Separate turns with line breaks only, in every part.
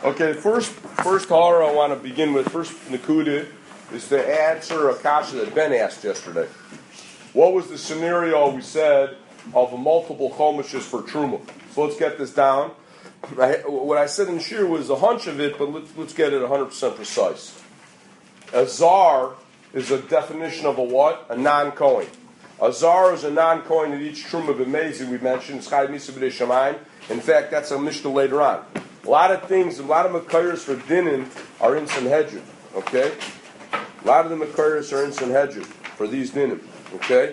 Okay, first horror I want to begin with, first Nakuda, is to answer a kasha that Ben asked yesterday. What was the scenario we said of multiple chomishes for Truma? So let's get this down. What I said in Shir was a hunch of it, but let's get it 100% precise. A zar is a definition of a what? A non-Kohen. A zar is a non-Kohen at each Truma b'mezi we mentioned. In fact, that's a Mishnah later on. A lot of things, a lot of Makayers for Dinim are in Sanhedrin. Okay? A lot of the Makayers are in Sanhedrin for these Dinim. Okay?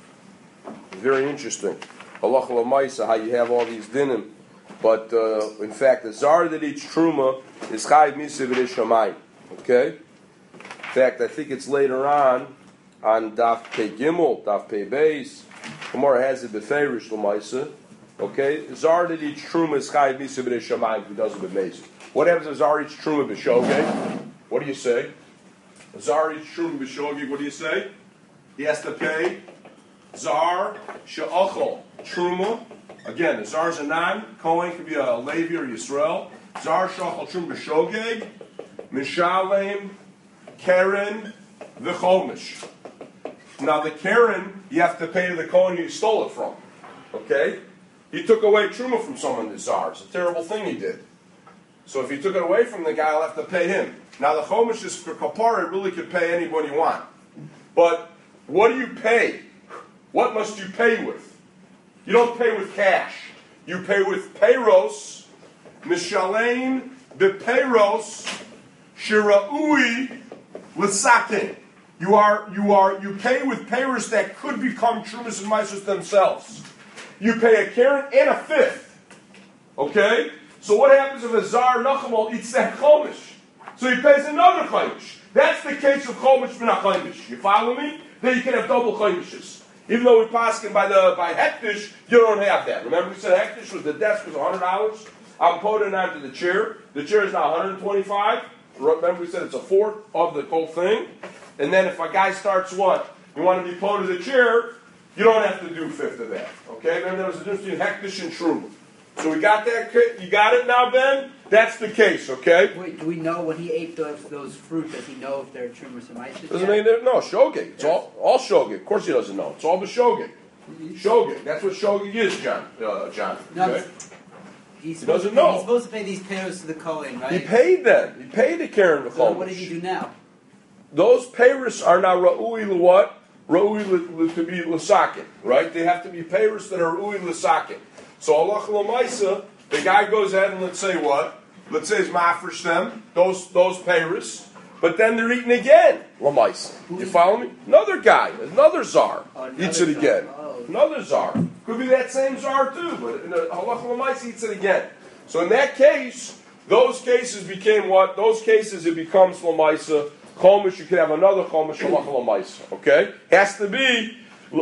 Very interesting. Halacha l'maisa, how you have all these Dinim. But, in fact, the zar that each Truma is Chayiv Misa B'nei Shamayim. Okay? In fact, I think it's later on Daf Pei Gimel, Daf Pei Beis. Gemara has it B'feirish l'maisa. Okay? Zar that each Truma is Chayiv Misa B'nei Shamayim who does it b'mezid. What happens to Zar each Truma b'shogeg? What do you say? Zar each Truma b'shogeg, what do you say? He has to pay Zar she'achol Truma. Again, the Zar is a non-Kohen, could be a Levi or Yisrael. Zar she'achol Truma b'shogeg, Mishalem, Keren, v'chomish. Now the Keren, you have to pay to the Kohen you stole it from. Okay? He took away Truma from someone, the Zar. It's a terrible thing he did. So if he took it away from the guy, I'll have to pay him. Now the Chomish is for Kapara, it really could pay anybody you want. But what do you pay? What must you pay with? You don't pay with cash. You pay with payros, Mishalem b'payros, shira'ui l'sakin. You pay with payros that could become Trumas and Maisos themselves. You pay a Karen and a fifth. Okay? So what happens if a Zar Nachamal eats that Chomish? So he pays another Chomish. That's the case of Chomish min HaChomish. You follow me? Then you can have double Chomishes. Even though we're passing by hektish, you don't have that. Remember we said hektish was the desk was $100. I'm putting it onto the chair. The chair is now $125. Remember we said it's a fourth of the whole thing. And then if a guy starts what? You want to be put to the chair, you don't have to do a fifth of that. Okay? Remember there was a difference between hektish and truma. So we got that. You got it now, Ben? That's the case, okay?
Wait, do we know when he ate those fruit, does he know if they're trumas or mice?
Doesn't mean no, shogeg. It's all shogeg. Of course he doesn't know. It's all the shogeg. Shogeg. That's what shogeg is, John. Okay?
No, he
doesn't know.
He's supposed to pay these payros to the Kohen, right?
He paid them. He paid the Karen V'chomish.
So what does he do now?
Those payros are now ra'ui l'what? Ra'ui to be l'sakin, right? They have to be payros that are ra'ui l'sakin. So Allah l'maisa, the guy goes ahead and let's say what? Let's say it's mafresh them, those payros, but then they're eating again, l'maisa. You follow me? Another guy, another Zar, eats it again.
Oh.
Another Zar. Could be that same Zar too, but Allah l'maisa eats it again. So in that case, those cases became what? Those cases it becomes l'maisa. Chomish, you can have another chomish halacha l'maisa. Okay, has to be,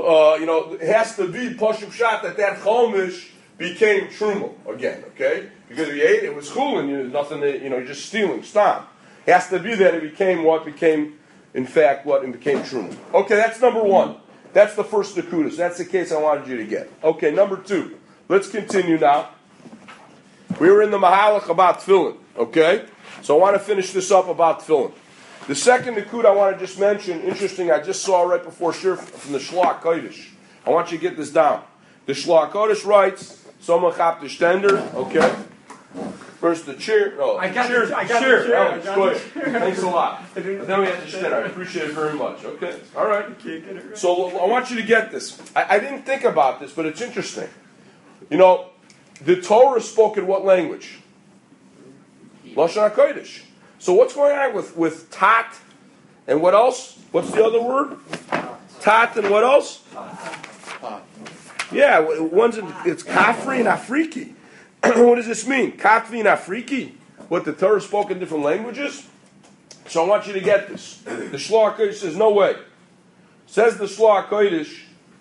it has to be pashup shat that chomish became truma again. Okay, because if you ate it, it was chulin. Nothing. You're just stealing. Stop. It has to be that it became what became, in fact, what it became truma. Okay, that's number one. That's the first nakudas. That's the case I wanted you to get. Okay, number two. Let's continue now. We were in the mahalach about tefillin. Okay, so I want to finish this up about tefillin. The second Nikud I want to just mention, interesting, I just saw right before Shir from the Shlach Kodesh. I want you to get this down. The Shlach Kodesh writes, Soma chap the stender, okay? First the chair. Oh,
I got
chair.
the chair.
Good. Thanks a lot. And then we have the stender. I appreciate it very much. Okay? All right. So I want you to get this. I didn't think about this, but it's interesting. The Torah spoke in what language? Lashon HaKodesh. So what's going on with tat and what else? What's the other word? Tat and what else? Yeah, it's kafri and afriki. What does this mean? Kafri and afriki? What the Torah spoke in different languages? So I want you to get this. The Shlach HaKodesh says, no way. Says the Shlach HaKodesh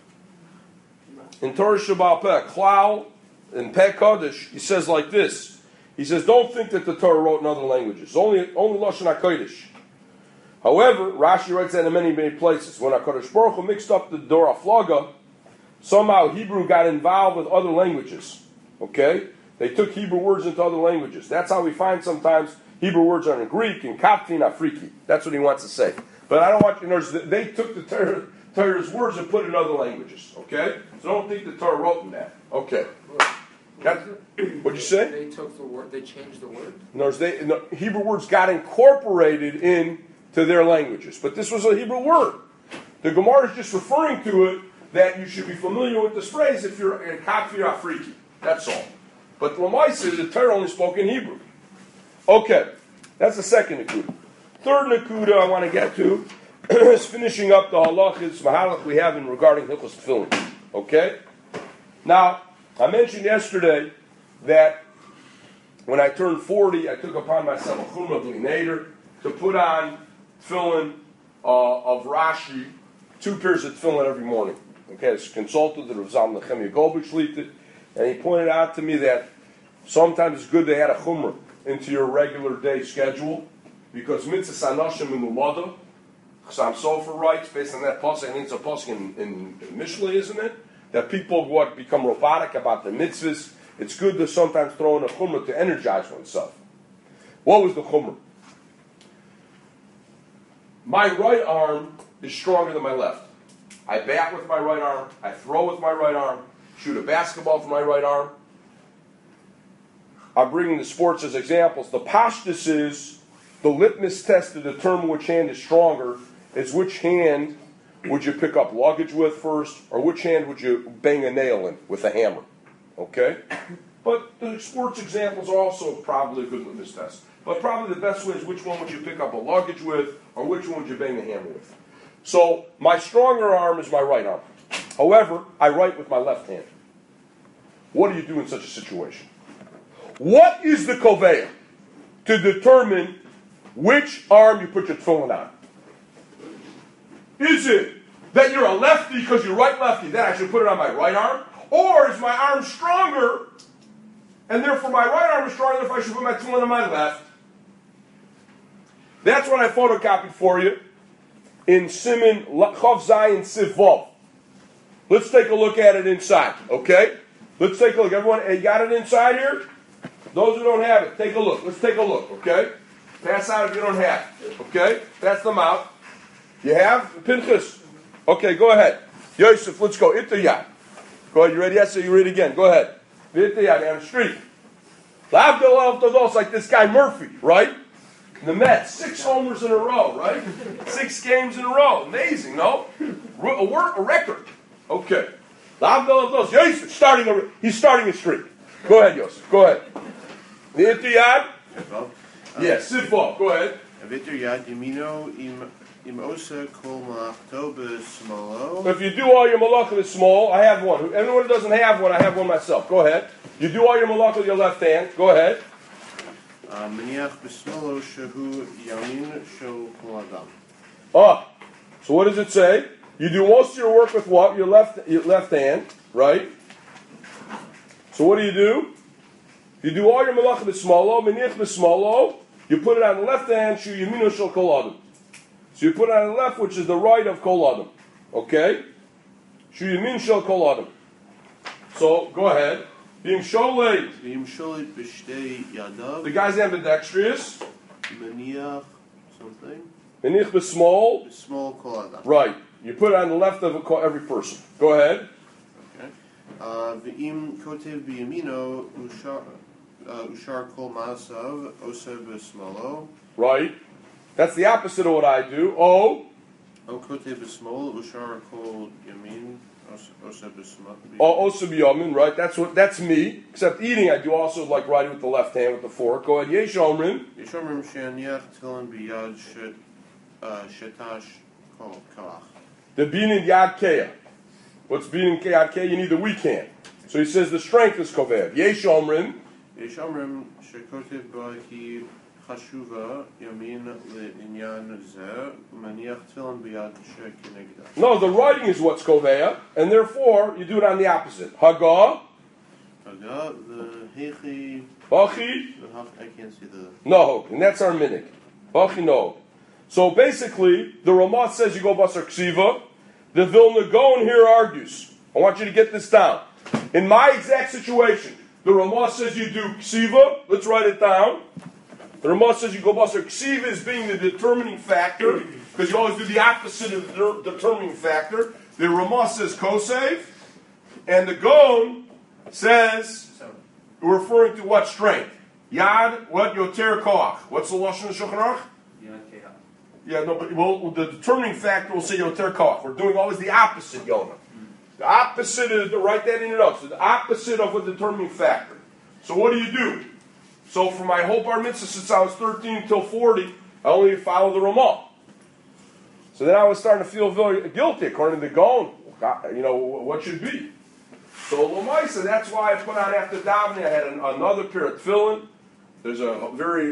in Torah Shabbal Peh, Klal, in Peh Kodesh, he says like this. He says, don't think that the Torah wrote in other languages. Only Lashon HaKodesh. However, Rashi writes that in many, many places. When HaKadosh Baruch Hu mixed up the Dor HaFlaga, somehow Hebrew got involved with other languages. Okay? They took Hebrew words into other languages. That's how we find sometimes Hebrew words are in Greek, in Kopti, and Afriki. That's what he wants to say. But I don't want you to notice that they took the Torah's words and put it in other languages. Okay? So don't think the Torah wrote in that. Okay. What'd you say?
They took the word, they changed the word?
No, Hebrew words got incorporated into their languages. But this was a Hebrew word. The Gemara is just referring to it that you should be familiar with this phrase if you're in Kopti or Afriki. That's all. But Lamaisa, the Torah only spoke in Hebrew. Okay. That's the second Nakuda. Third Nakuda I want to get to is finishing up the halachas, mahalach we have in regarding Hilchos Tefillin. Okay? Now, I mentioned yesterday that when I turned 40, I took upon myself a chumrah b'li to put on tefillin of Rashi, 2 pairs of tefillin every morning. Okay, I consulted the Rav Zalman Nechemia Goldberg, and he pointed out to me that sometimes it's good to add a chumrah into your regular day schedule, because mitzvah sanoshim imumada, Chassam Sofer writes, based on that pasuk, I think it's a pasuk in Mishlei, isn't it? That people become robotic about the mitzvahs. It's good to sometimes throw in a chumrah to energize oneself. What was the chumrah? My right arm is stronger than my left. I bat with my right arm. I throw with my right arm. Shoot a basketball with my right arm. I'm bringing the sports as examples. The pashtus is the litmus test to determine which hand is stronger is which hand would you pick up luggage with first, or which hand would you bang a nail in with a hammer? Okay? But the sports examples are also probably a good litmus test. But probably the best way is which one would you pick up a luggage with, or which one would you bang the hammer with? So, my stronger arm is my right arm. However, I write with my left hand. What do you do in such a situation? What is the koveya to determine which arm you put your tefillin on? Is it that you're a lefty because you're right lefty, then I should put it on my right arm? Or is my arm stronger, and therefore my right arm is stronger, therefore I should put my tefillin on my left? That's what I photocopied for you in Siman Chav Zayin Siv Vav. Let's take a look at it inside, okay? Let's take a look. Everyone, you got it inside here? Those who don't have it, take a look. Let's take a look, okay? Pass out if you don't have it, okay? Pass them out. You have? Pinchas. Okay, go ahead. Yosef, let's go. Itayad. Go ahead, you ready? Yes, so you read again. Go ahead. Itayad on the street. It's like this guy Murphy, right? The Mets, 6 homers in a row, right? 6 games in a row. Amazing, no? A record. Okay. Yosef, he's starting a streak. Go ahead, Yosef. Go ahead. Itayad? Yes, Sifo. Go ahead.
Itayad Yamino im Osa Kol Malachto B'Smalo.
If you do all your malach with small, I have one. Anyone who doesn't have one, I have one myself. Go ahead. You do all your malach with your left hand. Go ahead.
Maniach B'Smalo Shehu Yamin Shel Kol Adam.
So what does it say? You do most of your work with what? Your left hand, right? So what do? You do all your malach b'smalo, meniach b'smalo. You put it on the left hand, shu yamino shel kol adam. So you put it on the left, which is the right of kol adam. Okay? Shu yamin shel kol adam. So go ahead. Being sholet.
Being sholet b'shtei yadav.
The guy's ambidextrous.
Maniach something.
Meniach b'smol.
B'smol kol adam.
Right. You put it on the left of every person. Go ahead.
Okay. V'im kotev b'yamino ushar kol maasav osa b'smalo.
Right. That's the opposite of what I do. O
kotev b'smol ushar kol yamin osa b'smalo.
Osa b'yamin. Right. That's me. Except eating, I do also like writing with the left hand with the fork. Go ahead. Yesh omrim.
Yesh omrim she'aniach tefillin b'yad shetash kol kalach.
The binin yad keya. What's binin yad keya? You need the weak hand. So he says the strength is kovev. Yesh omrim.
Yesh omrim shekotev ba ki chashuva yamin le'inyan zeh umaniach tefillin b'yad she'kenegda.
No, the writing is what's koveya, and therefore you do it on the opposite. Haga.
Haga the hechi.
Bachi.
I can't see the.
No, and that's our minik. Bachi no. So basically, the Ramah says you go basar ksiva. The Vilna Gaon here argues. I want you to get this down. In my exact situation, The Ramah says you do ksiva. Let's write it down. The Ramah says you go basar. Ksiva is being the determining factor, because you always do the opposite of the determining factor. The Ramah says kosev, and the Gon says, we're referring to what strength? Yad, what? Yoter koach. What's the lashon of Shulchan Aruch? Yeah, no, but the determining factor will say yoter koach. We're doing always the opposite, Yonah. The opposite is, write that in your notes, the opposite of a determining factor. So what do? So for my whole bar mitzvah since I was 13 until 40, I only follow the Ramah. So then I was starting to feel very guilty according to the Gaon. You know, what should be? So Lamaisa, that's why I put on after davening, I had another pair of tefillin. There's a very,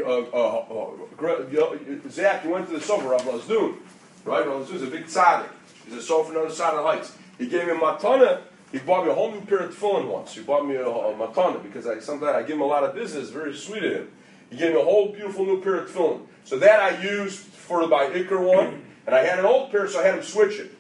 Zach, you went to the sofer, Rav Lazdun, right? Rav Lazdun is a big tzaddik. He's a sofer on the other side of the heights. He gave me a matana. He bought me a whole new pair of tefillin once. He bought me a matana because sometimes I give him a lot of business. Very sweet of him. He gave me a whole beautiful new pair of tefillin. So that I used for my Iker one, and I had an old pair, so I had him switch it.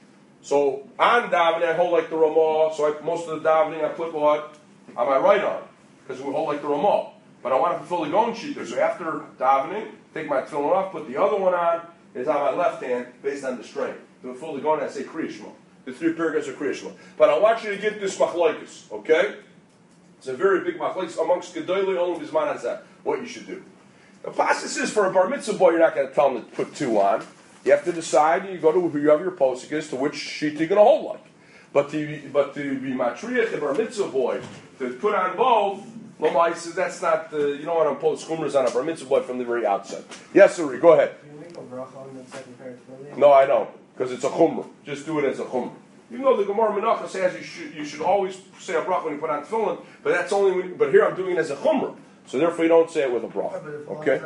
So on davening, I hold like the Ramah. So most of the davening, I put what? On my right arm, because we hold like the Ramah. But I want to fulfill the Gon Shita. So after davening, take my tefillin off, put the other one on. It's on my left hand, based on the strength. To fulfill the Gon, I say Kriya Shema. The three paragraphs are Kriya Shema. But I want you to get this machlokes, okay? It's a very big machlokes amongst Gedolei Olam Bizman Hazeh, what you should do. The process is for a bar mitzvah boy, you're not going to tell him to put two on. You have to decide, you go to who you have your posik is, to which sheet you're going to hold like. But to be matriach, a bar mitzvah boy, to put on both, Lamai says that's not, you don't want to impose chumras on a bar mitzvah boy from the very outset. Yes, Uri, go ahead.
Can you make a bracha on the second pair of tefillin?
No, I don't, because it's a chumrah. Just do it as a chumrah. Even though the Gemara Menachah says you should always say a bracha when you put on tefillin, but that's only but here I'm doing it as a chumrah. So therefore you don't say it with a bracha. Okay?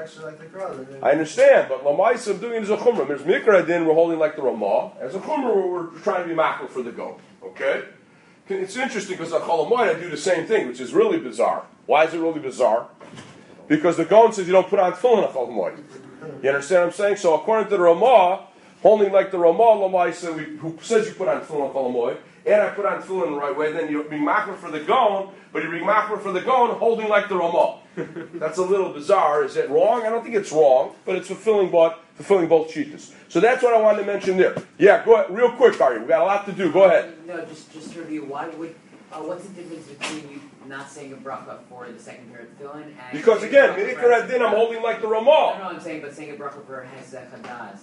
I understand, but Lamaisa I'm doing it as a chumrah. There's Mikra Din, we're holding like the Ramah. As a chumrah, we're trying to be makro for the go. Okay? It's interesting because at Cholamoid I do the same thing, which is really bizarre. Why is it really bizarre? Because the Gaon says you don't put on tefillin at Cholamoid. You understand what I'm saying? So according to the Ramah, holding like the Ramah Lamaisa, who says you put on tefillin at Cholamoid, and I put on tefillin the right way, then you're being makro for the Gaon, but you're being makro for the Gaon holding like the Ramah. That's a little bizarre. Is it wrong? I don't think it's wrong, but it's fulfilling both cheetahs. So that's what I wanted to mention there. Yeah, go ahead, real quick, Ari. We got a lot to do. Go ahead.
No, just to review. What's the difference between you not saying a bracha for the second pair of tefillin and
because again, Mikra Din, I'm holding like the Ramah.
No, I'm saying, but saying a bracha for Hezek Hadas.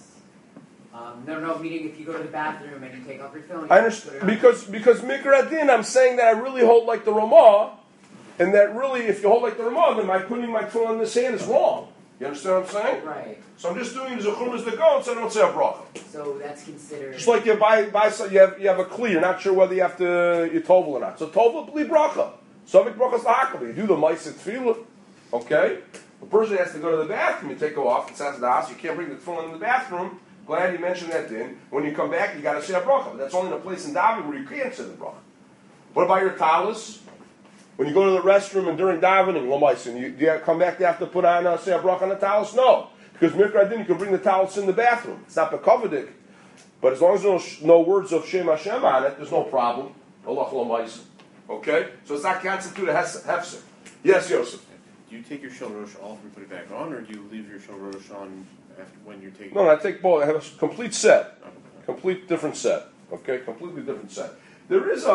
No, meaning if you go to the bathroom and you take off your tefillin.
I understand because Mikra Din, I'm saying that I really hold like the Ramah. And that really, if you hold like the Ramah, then my putting my tefillin in this hand is wrong. You understand what I'm saying?
Right.
So I'm just doing it as a chum as the Gaon, so I don't say a bracha.
So that's considered. Just
like you buy some, you have a kli, you're not sure whether you have to you tovel or not. So tovel bli bracha. Sovik brachas lahakal. You do the ma'aseh tefillah. Okay. The person has to go to the bathroom. You take it off. It says the house. You can't bring the tefillin in the bathroom. Glad you mentioned that. Then when you come back, you got to say a bracha. But that's only in a place in davening where you can't say the bracha. What about your talis? When you go to the restroom and during davening, do you come back, you have to put on, say a bracha on the talis? No. Because Mikra Din, you can bring the talis in the bathroom. It's not bekovadik. But as long as there's no words of Shem Hashem on it, there's no problem. Allah Lamaisa. Okay? So it's not constituted hefsek. Yes, Yosef.
Do you take your Shel Rosh off and put it back on, or do you leave your Shel Rosh on after when you're taking
No, I take both. I have a complete set. Complete different set. Okay? Completely different set. There is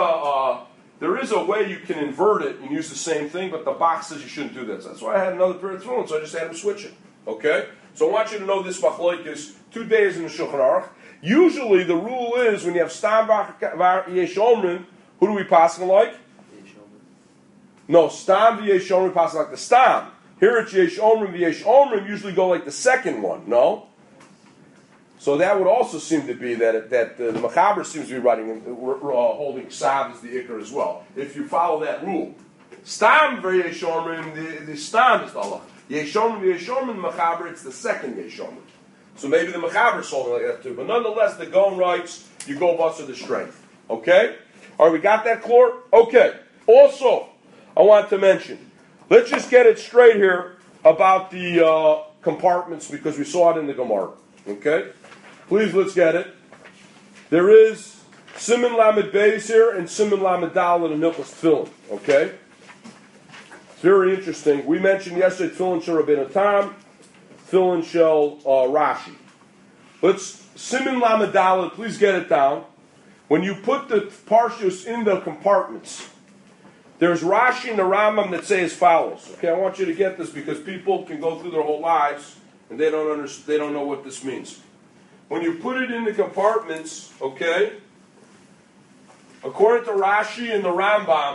a way you can invert it and use the same thing, but the box says you shouldn't do that. That's why I had another pair of tefillin, so I just had him switch it. Okay? So I want you to know this machlokes 2 days in the Shulchan Aruch. Usually the rule is when you have stam v'yesh omrin, who do we pass like? No, stam v'yesh omrin pass like the stam. Here it's yesh omrim v'yesh omrim usually go like the second one. No? So that would also seem to be that the Mechaber seems to be writing holding Sav as the Iker as well. If you follow that rule, Stam v'yesh omrim, the Stam is the Allah. Yesh omrim v'yesh omrim, the Mechaber, it's the second yesh omrim. So maybe the Mechaber is holding like that too. But nonetheless, the Gaon writes, you go bust the strength. Okay? All right, we got that, Clor? Okay. Also, I want to mention, let's just get it straight here about the compartments because we saw it in the Gemara. Okay? Please, let's get it. There is Siman Lamed Beis here and Siman Lamed Dal in the Milchus Tefillin. Okay? It's very interesting. We mentioned yesterday Tefillin Shel Rabbeinu Tam, Tefillin Shel Rashi. Let's, Simin Lamed Dalet, please get it down. When you put the Parshas in the compartments, there's Rashi and the Rambam that say as follows. Okay, I want you to get this because people can go through their whole lives and they don't know what this means. When you put it in the compartments, okay, according to Rashi and the Rambam,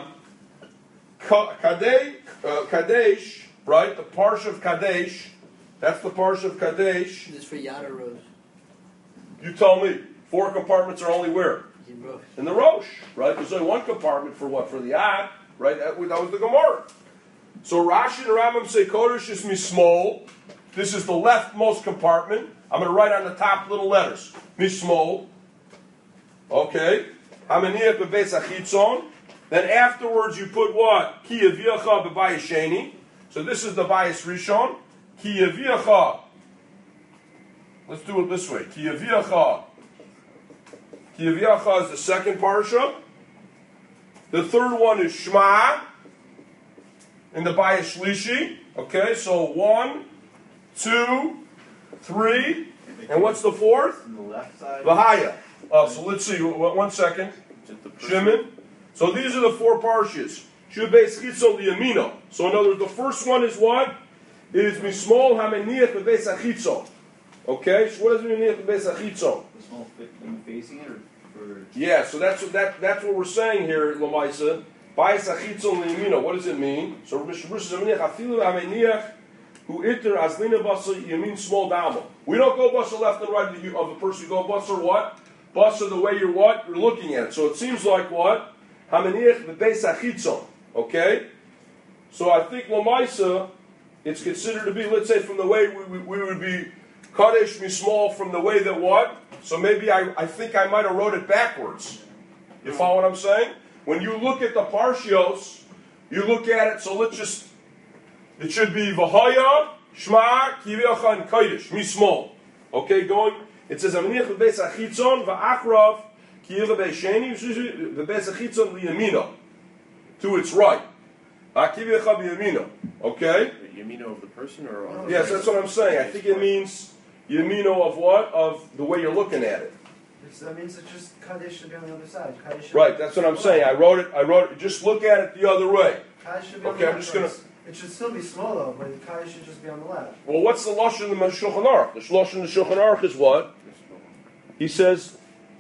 Kadesh, right, the Parsha of Kadesh, that's the Parsha of Kadesh.
This is for Yada Rose.
You tell me, 4 compartments are only where?
In Rosh.
In the Rosh, right? There's only 1 compartment for what? For the Ad, right? That was the Gemara. So Rashi and the Rambam say Kodesh is Mismol. This is the leftmost compartment. I'm going to write on the top little letters. Mismol. Okay. Hamaniach bebeis achitzon. Then afterwards you put what? Ki yaviacha bebayis sheni. So this is the bayis rishon. Ki yaviacha. Let's do it this way. Ki yaviacha. Ki yaviacha is the second parsha. The third one is Shema in the bayis shlishi. Okay, so 1, 2, 3, and what's the fourth?
On the left side.
Vahaya. So let's see. 1 second. Shimon. So these are the 4 parshas. Shubeis chitzon liyamino. So in other words, the first one is what? It is mismol hameniach bebeis achitzon. Okay. So what does it mean bebeis achitzon?
The small facing it, or
Yeah. So that's what we're saying here, Lamaisa. Beis achitzon liyamino. What does it mean? So Mishnah says hameniach afilu hameniach hu iter azlina basa yamin small damo. We don't go basa left and right of the person. We go basa what? Basa the way you're what? You're looking at it. So it seems like what? Hamaniach bebeis achitzon. Okay? So I think Lamaisa, it's considered to be, let's say, from the way we would be Kadesh Mismol from the way that what? So maybe I think I might have wrote it backwards. You follow what I'm saying? When you look at the Parshios, you look at it, so let's just, it should be Vahaya, Shema, Kiviacha, and Kadesh, Mismol. Okay, going, it says, Hamaniach bebeis achitzon, va'achrav, to its right. Okay?
Yamino of the person or on
Yes, that's what I'm saying. I think it means Yamino of what? Of the way you're looking at it.
That means it's just Kaddish should be on the other side. Kaddish should
Right,
be
that's what I'm saying. I wrote it, just look at it the other way.
Kaddish should be on
Okay,
the
I'm
left.
just gonna-
It should still be small though, but the Kaddish should just be on the left.
Well, what's the Lashon in the Shulchan Aruch? The Lashon in the Shulchan Aruch is what? He says,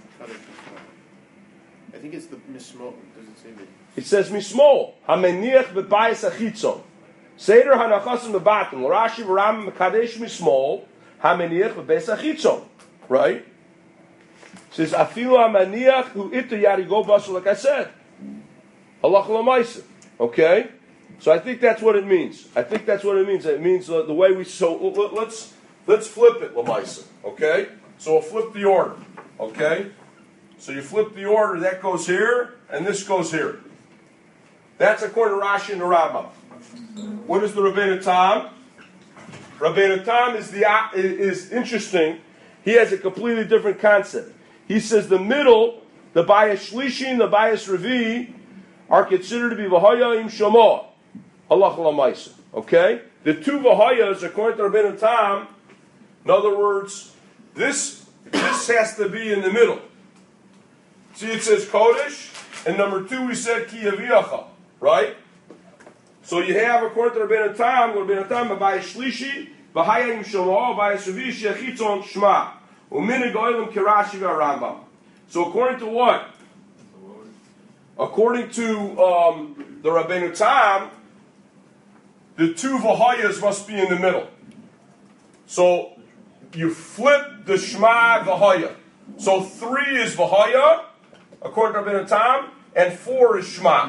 I think it's the mismo. Does it say that?
it says Mismol. Hameniach bebayis achitzon. Seder hanachasim bebatim. Rashi v'Rambam mekadesh Mismol. Hameniach bebayis achitzon. Right? It says afilu hameniach hu iter yari go basel. Like I said, halach l'maisa. Okay. So I think that's what it means. It means the way we. So let's flip it l'maisa. Okay. So we'll flip the order. Okay. So you flip the order. That goes here, and this goes here. That's according to Rashi and the Rambam. What is the Rabbeinu Tam? Rabbeinu Tam is interesting. He has a completely different concept. He says the middle, the Bayis Shlishi and the Bayis Revi, are considered to be V'haya im Shama. Halach l'maisa. Okay? The 2 V'hayas, according to Rabbeinu Tam, in other words, this has to be in the middle. See, it says Kodesh, and number 2 we said Ki Yaviacha, right? So you have, according to Rabbeinu Tam, Bayis Shlishi, V'haya im Shama, Bayis Revi, Shechitzon Shema. U'minig oilim kirashi v'Rambam. So according to what? According to the Rabbeinu Tam, the 2 V'hayas must be in the middle. So you flip the Shema V'haya. So 3 is V'haya, according to Rabbeinu Tam, and 4 is Shema.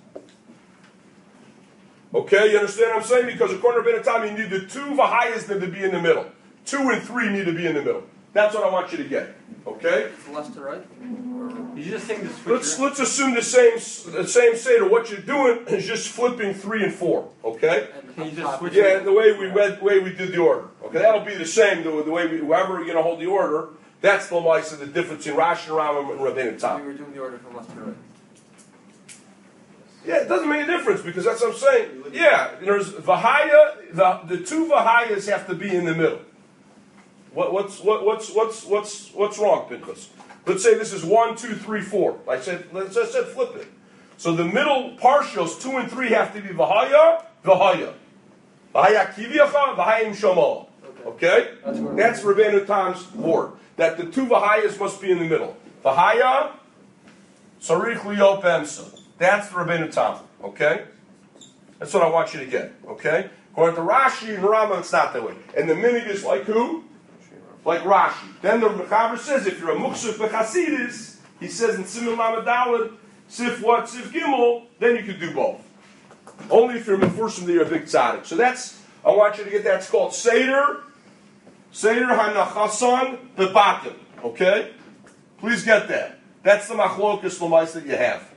Okay, you understand what I'm saying? Because according to Rabbeinu Tam, you need the 2 V'hayas need to be in the middle. 2 and 3 need to be in the middle. That's what I want you to get. Okay?
From left to right?
You're just saying the switcher.
Let's assume the same Seder. What you're doing is just flipping 3 and 4. Okay?
And
Can you just
top-
switch
Yeah, the way we did the order. Okay, that'll be the same. The way whoever we're going to hold the order. That's the Lamaisa, the difference in Rashi and Rambam and Rabbeinu
We
Tam.
were doing the order from left to right.
Yeah, it doesn't make a difference because that's what I'm saying. Yeah, there's Vahaya. The two Vahayas have to be in the middle. What's wrong, Pinchas? Let's say this is 1, 2, 3, 4. I said flip it. So the middle partials 2 and 3 have to be Vahaya, Vahaya Kivyacha, Vahayim Shomol. Okay, that's Rabbeinu Tam's word. That the two Vahayas must be in the middle. Vahaya, Sarich Liyo Bensa. That's the Rabbeinu Tam. Okay, that's what I want you to get. Okay, according to Rashi and Rambam, it's not that way. And the minig is like who? Like Rashi. Then the Mechaber says if you're a Muksuf Bechasidis, he says in Siman Lamed Daled, Sif what? Sif Gimel, then you could do both. Only if you're Mefursim that you're a big tzaddik. So that's, I want you to get that. It's called Seder HaNachasan Bebatim. Okay? Please get that. That's the Machlokas Lamais that you have.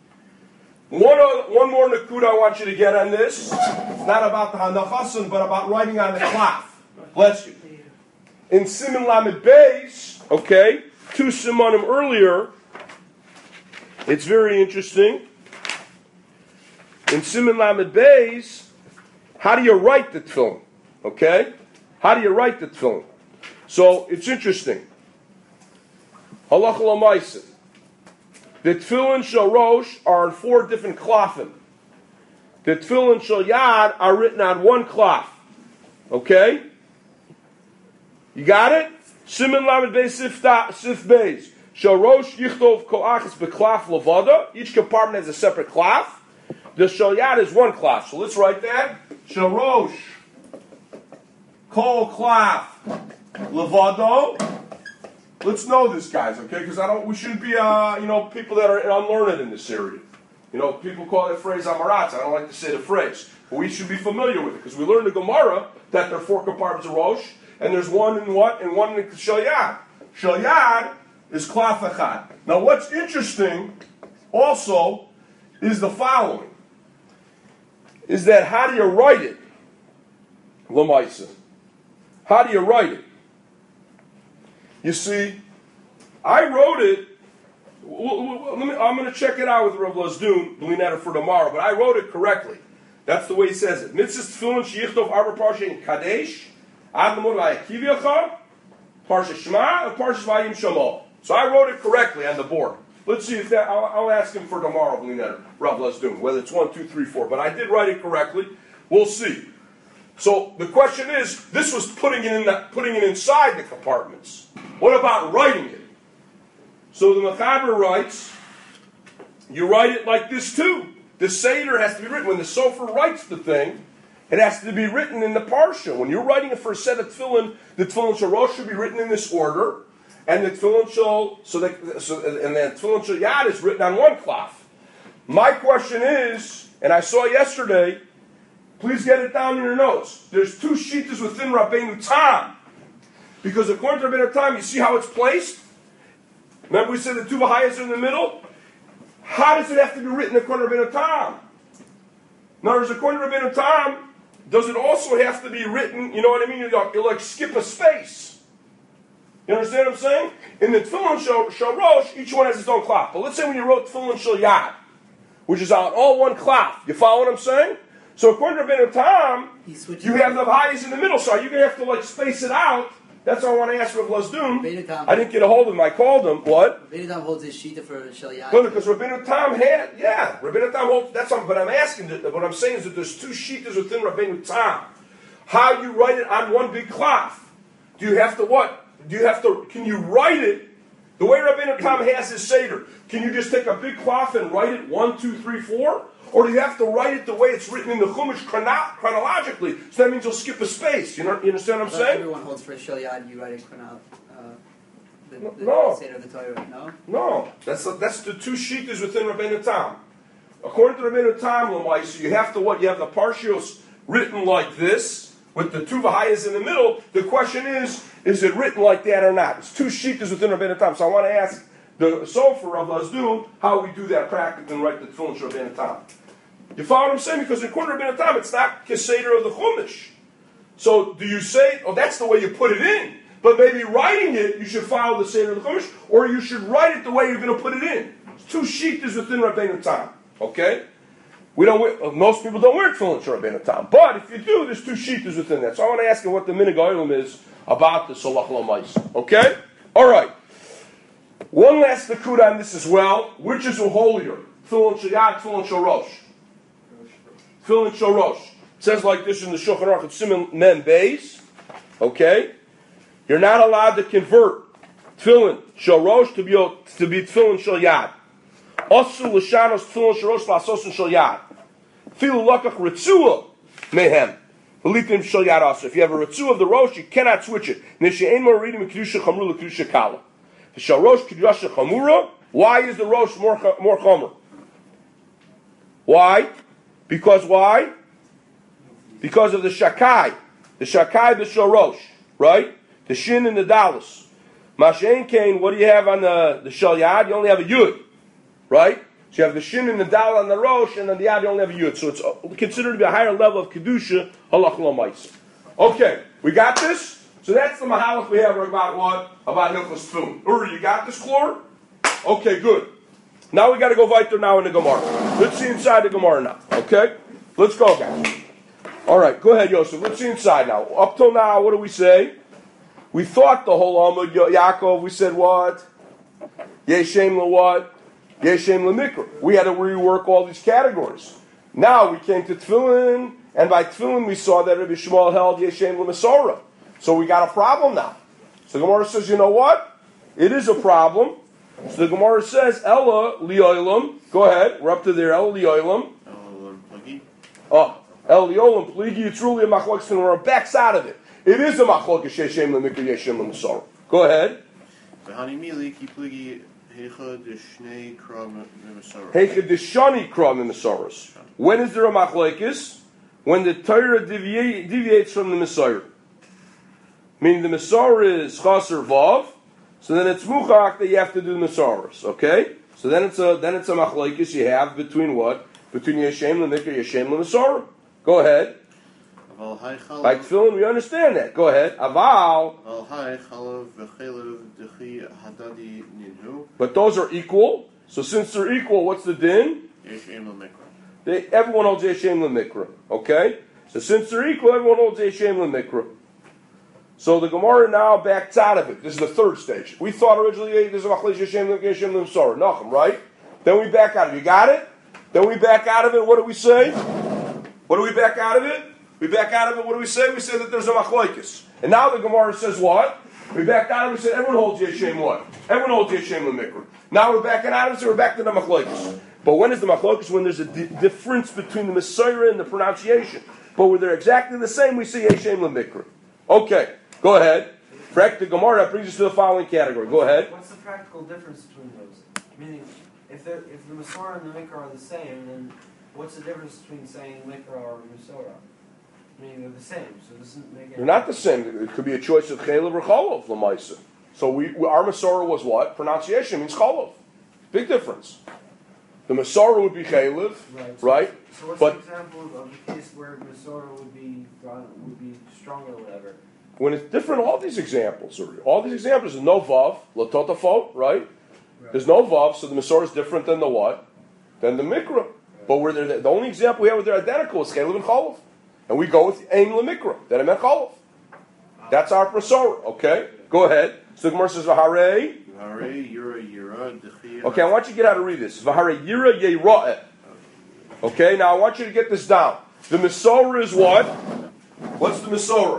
One more Nakud I want you to get on this. It's not about the Hanachasan, but about writing on the cloth. Bless you. In Siman Lamed Beis, okay, 2 Simonim earlier, it's very interesting. In Siman Lamed Beis, how do you write the tefillin? Okay? How do you write the tefillin? So, it's interesting. Halacha l'maaseh. The tefillin shel rosh are on 4 different klafim. The tefillin shel yad are written on 1 klaf. Okay? You got it? Siman Lamed Beis Sif Beis. Shel rosh yichtov kol achas beklaf levada. Each compartment has a separate klaf. The shel yad is 1 klaf. So let's write that. Shel rosh kol klaf levado. Let's know this, guys, okay? Because we shouldn't be, people that are unlearned in this area. People call that phrase amaratz. I don't like to say the phrase, but we should be familiar with it because we learned in the Gemara that there are 4 compartments of rosh, and there's 1 in what, and 1 in shel yad. Shel yad is klaf echad. Now, what's interesting also is the following: is that how do you write it, l'maaseh? How do you write it? You see, I wrote it. I'm going to check it out with Rav Lazdun, Blinetta for tomorrow, but I wrote it correctly. That's the way he says it. Mitzvah tefillin sheyichtov arba parsha in Kadesh, ad lemod v'ayakivyacha, parsha Shema, and parsha Vayim Shomol. So I wrote it correctly on the board. Let's see if that. I'll ask him for tomorrow, Blinetta, Rav Lazdun, whether it's 1, 2, 3, 4. But I did write it correctly. We'll see. So the question is, this was putting it inside the compartments. What about writing it? So the Mechaber writes, you write it like this too. The Seder has to be written. When the Sofer writes the thing, it has to be written in the Parsha. When you're writing it for a set of tefillin, the tefillin shel rosh should be written in this order, and the tefillin shel yad is written on 1 klaf. My question is, and I saw yesterday, please get it down in your notes. There's 2 shittas within Rabbeinu Tam. Because according to Rabbeinu Tam, you see how it's placed? Remember we said the 2 Vahayas are in the middle? How does it have to be written according to Rabbeinu Tam? In other words, according to Rabbeinu Tam, does it also have to be written, you know what I mean? You like skip a space. You understand what I'm saying? In the Tefillin Shel Rosh, each one has its own klaf. But let's say when you wrote Tefillin Shel Yad, which is on all 1 klaf. You follow what I'm saying? So according to Rabbeinu Tam, you have the Vahayas in the middle, so you're going to have to space it out. That's what I want to ask Rav Lazdun. I didn't get a hold of him. I called him. What?
Rabbeinu Tam holds his shita for Shel Yad.
Well, because Rabbeinu Tam had, Rabbeinu Tam holds. That's what. But I'm asking. What I'm saying is that there's 2 shitas within Rabbeinu Tam. How you write it on 1 big klaf? Do you have to what? Do you have to? Can you write it the way Rabbeinu Tam has his seder? Can you just take a big klaf and write it 1, 2, 3, 4? Or do you have to write it the way it's written in the Chumash chronologically? So that means you'll skip a space. You understand what I'm saying?
Everyone holds for Shel Yad, you write it
No.
Seder of the Torah, no?
No. That's the 2 shittas within Rabbeinu Tam. According to Rabbeinu Tam, so you have to what? You have the partials written like this, with the 2 Vahayas in the middle. The question is it written like that or not? It's 2 shittas within Rabbeinu Tam. So I want to ask the Sofer of Lazdun how we do that practice and write the Tefillin Shel Rabbeinu Tam. You follow what I'm saying? Because according to Rabbeinu Tam, it's not Keseder of the Chumash. So do you say, that's the way you put it in. But maybe writing it, you should follow the Seder of the Chumash, or you should write it the way you're going to put it in. It's 2 shittas within Rabbeinu Tam. Okay? We don't wear, most people don't wear tefillin shel Rabbeinu Tam. But if you do, there's two shittas within that. So I want to ask you what the minig oilam is about the Solach L'Maisa. Okay? All right. One last nakuda on this as well. Which is a holier? Tefillin shel Yad, tefillin shel Rosh. Tefillin shel Rosh. It says like this in the Shulchan Aruch Siman Mem Beis. Okay? You're not allowed to convert tefillin shel Rosh to be tefillin shel Yad. Asu l'shanos tefillin shel Rosh v'asosin shel Yad. Filu lakach ritzua mehem. V'litim shel Yad asu. If you have a ritzua of the Rosh, you cannot switch it. Nishe'en more reading kedusha chamru l'kedusha kala. Shel Rosh kedusha chamura. Why is the Rosh more chomer? Why? Because why? Because of the shakai. The shakai b'shel Rosh. Right? The shin and the dalas. Mashein kain, what do you have on the shel Yad? You only have a yud. Right? So you have the shin and the dal on the rosh, and on the yad you only have a yud. So it's considered to be a higher level of kedusha, halach l'maisa. Okay, we got this? So that's the mahalach we have about what? About hilchos tefillin. Uri, you got this, Chlor? Okay, good. Now we got to go weiter now in the Gemara. Let's see inside the Gemara now. Okay? Let's go, guys. All right, go ahead, Yosef. Let's see inside now. Up till now, what do we say? We thought the whole Amud Yaakov, we said what? Yeshem la what? Yeshem la mikra. We had to rework all these categories. Now we came to Tefillin, and by Tefillin we saw that Rabbi Shmuel held Yeshem la Masorah. So we got a problem now. So the Gemara says, you know what? It is a problem. So the Gemara says, Ella lioilam. Go ahead. We're up to there. Ella lioilam. Oh, Ella lioilam pligi. It's really a machlokes, and we're backs out of it. It is a machlokes Yeshem la mikra, Yeshem la Masorah. Go ahead. Heicha deshani kram in Masoros. When is there a machlekes? When the Torah deviates from the Messiah. Meaning the Messiah is chaser vav, so then it's muchach that you have to do the Masoros. Okay? So then it's a machlekes you have between what? Between Yeshem l'mikra, Yeshem l'Masorah. Go ahead. By tefillin, we understand that. Go ahead. Aval. But those are equal. So since they're equal, what's the din? Everyone holds Yeshem l'mikra. Okay? So since they're equal, everyone holds Yeshem l'mikra. So the Gemara now backs out of it. This is the third stage. We thought originally there's a machlekes Yeshem l'Masorah. Nachum, right? Then we back out of it. You got it? Then we back out of it. What do we say? What do we back out of it? We back out of it, what do we say? We say that there's a machlokes. And now the Gemara says what? We backed out of it, we said everyone holds Yeshem what? Everyone holds Yeshem l'mikra. Now we're backing out of it, so we're back to the machlokes. But when is the machlokes? When there's a difference between the Messiah and the pronunciation. But when they're exactly the same, we say Yeshem l'mikra. Okay, go ahead. Correct, the Gemara brings us to the following category. Go ahead.
What's the practical difference between those? Meaning, if the Masorah and the Mikra are the same, then what's the difference between saying Mikra or Masorah? I mean, they're the same, so this doesn't make any.
They're not the same. It could be a choice of chaylev or cholov l'maisa. So our Masorah was what? Pronunciation means cholov. Big difference. The Masorah would be chaylev, right?
So what's the example of the case where Masorah would be stronger or whatever?
When it's different, all these examples, there's no vav, latotafot, right? There's no vav, so the Masorah is different than the what? Than the mikra. Right. But where the only example we have where they're identical is chaylev and cholov. And we go with Ein L'Mikra, that I meant Cholov. That's our Masorah, okay? Go ahead. So the Gemara says, V'harei. Okay, I want you to get how to read this. V'harei yira yeira'eh. Okay, now I want you to get this down. The Masorah is what? What's the Masorah?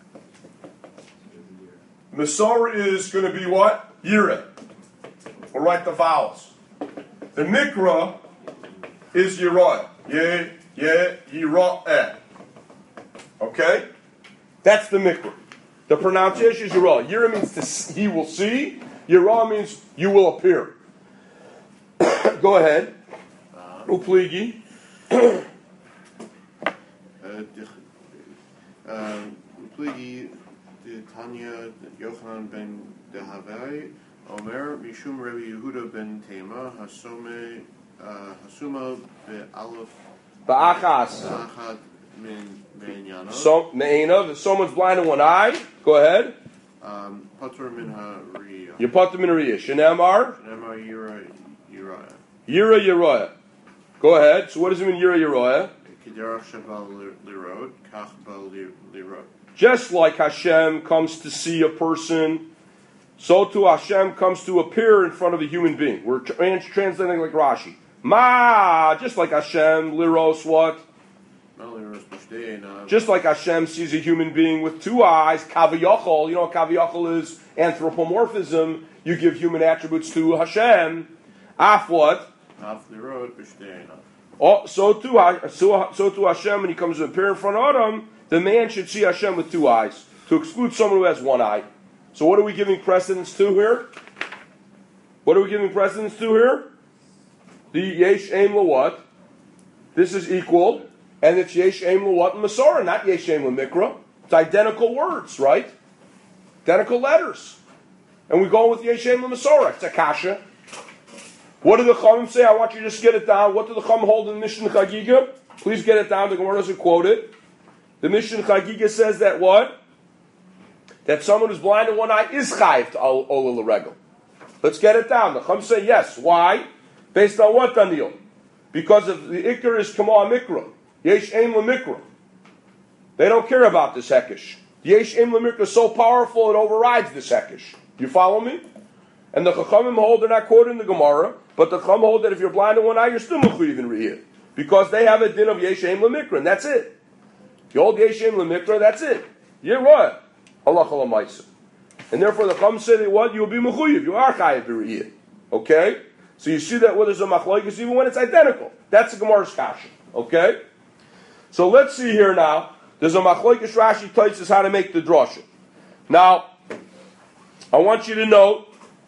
Masorah is going to be what? Yira. We'll write the vowels. The Mikra is Yira'eh. Yira'eh. Okay? That's the mikra. The pronunciation is Yirah. Yirah means he will see. Yirah means you will appear. Go ahead. Upligi.
Upligi Tanya Yochanan ben Dehavai Omer Mishum Rabbi Yehuda ben Tema Hasuma be'alef
Ba'achas. So, if someone's blind in one eye, go ahead.
Patur min ha'riyah.
You patur min ha'riyah. Shenemar.
Shenemar yira yiraya.
Yira yiraya. Go ahead. So what does it mean, Yira Yeroeh?
Kederach Shabal Lirot, Kach Bal Lirot.
Just like Hashem comes to see a person, so too Hashem comes to appear in front of a human being. We're translating like Rashi. Ma, just like Hashem, Liros, what? Just like Hashem sees a human being with two eyes, Kaviyachol, you know what Kaviyachol is? Anthropomorphism. You give human attributes to Hashem. Af what?
Af Lirot B'shteina.
Oh, so too Hashem, when he comes to appear in front of Adam, the man should see Hashem with two eyes, to exclude someone who has one eye. So what are we giving precedence to here? What are we giving precedence to here? The Yesh Aim what? This is equal, and it's Yesh Aim what in Masorah, not Yesh Aim Mikra. It's identical words, right? Identical letters. And we go with Yesh Aim Masorah. It's a kasha. What do the Chachamim say? I want you to just get it down. What do the Chachamim hold in the Mishnah Chagiga? Please get it down. The Gemara doesn't quote it. The Mishnah Chagiga says that what? That someone who's blind in one eye is chayiv to Ola L'Regel. Let's get it down. The Chachamim say yes. Why? Based on what, Daniel? Because of the Iker is Kama Mikra. Yesh Aim L'Mikra. They don't care about this Hekesh. Yesh Aim L'Mikra is so powerful it overrides this Hekesh. You follow me? And the Chachamim hold, they're not quoting the Gemara, but the Chachamim hold that if you're blind in one eye, you're still mechuyev in Riyah. Because they have a din of Yesh Aim L'Mikra, and that's it. You hold Yesh Aim L'Mikra, that's it. You're what? Halacha L'Maisa. And therefore the Chachamim say that what? You will be mechuyev. You are chayiv Riyah. Okay? So you see that where there's a machlokes, even when it's identical. That's the Gemara's kasha. Okay? So let's see here now. There's a machlokes Rashi tells us how to make the drasha. Now, I want you to note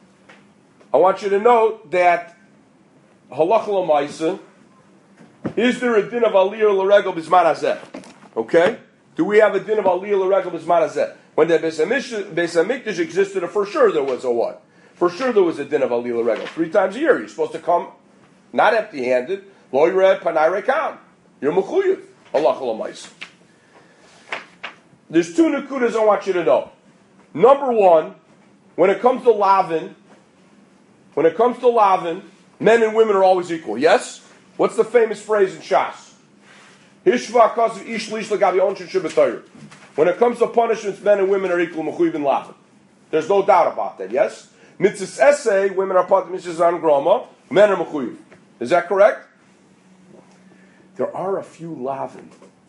that halacha l'maisa, is there a din of aliyah l'regel b'zman hazeh? Okay? Do we have a din of aliyah l'regel b'zman hazeh? When the Beis Hamikdash existed, for sure there was a what? For sure there was a din of aliyah l'regel. 3 times a year. You're supposed to come not empty-handed. Lo yired panay rekam. You're mechuyev. Halacha l'maisa. There's 2 nekudas I want you to know. Number 1, when it comes to lavin, men and women are always equal. Yes? What's the famous phrase in Shas? Hishva kasav ish lish l'gabi onshin shebetayr. When it comes to punishments, men and women are equal. Mechuyev in lavin. There's no doubt about that. Yes? Mitzvahs essay, women are part of mitzvahs an groma. Men are mechuyev. Is that correct? There are a few lavin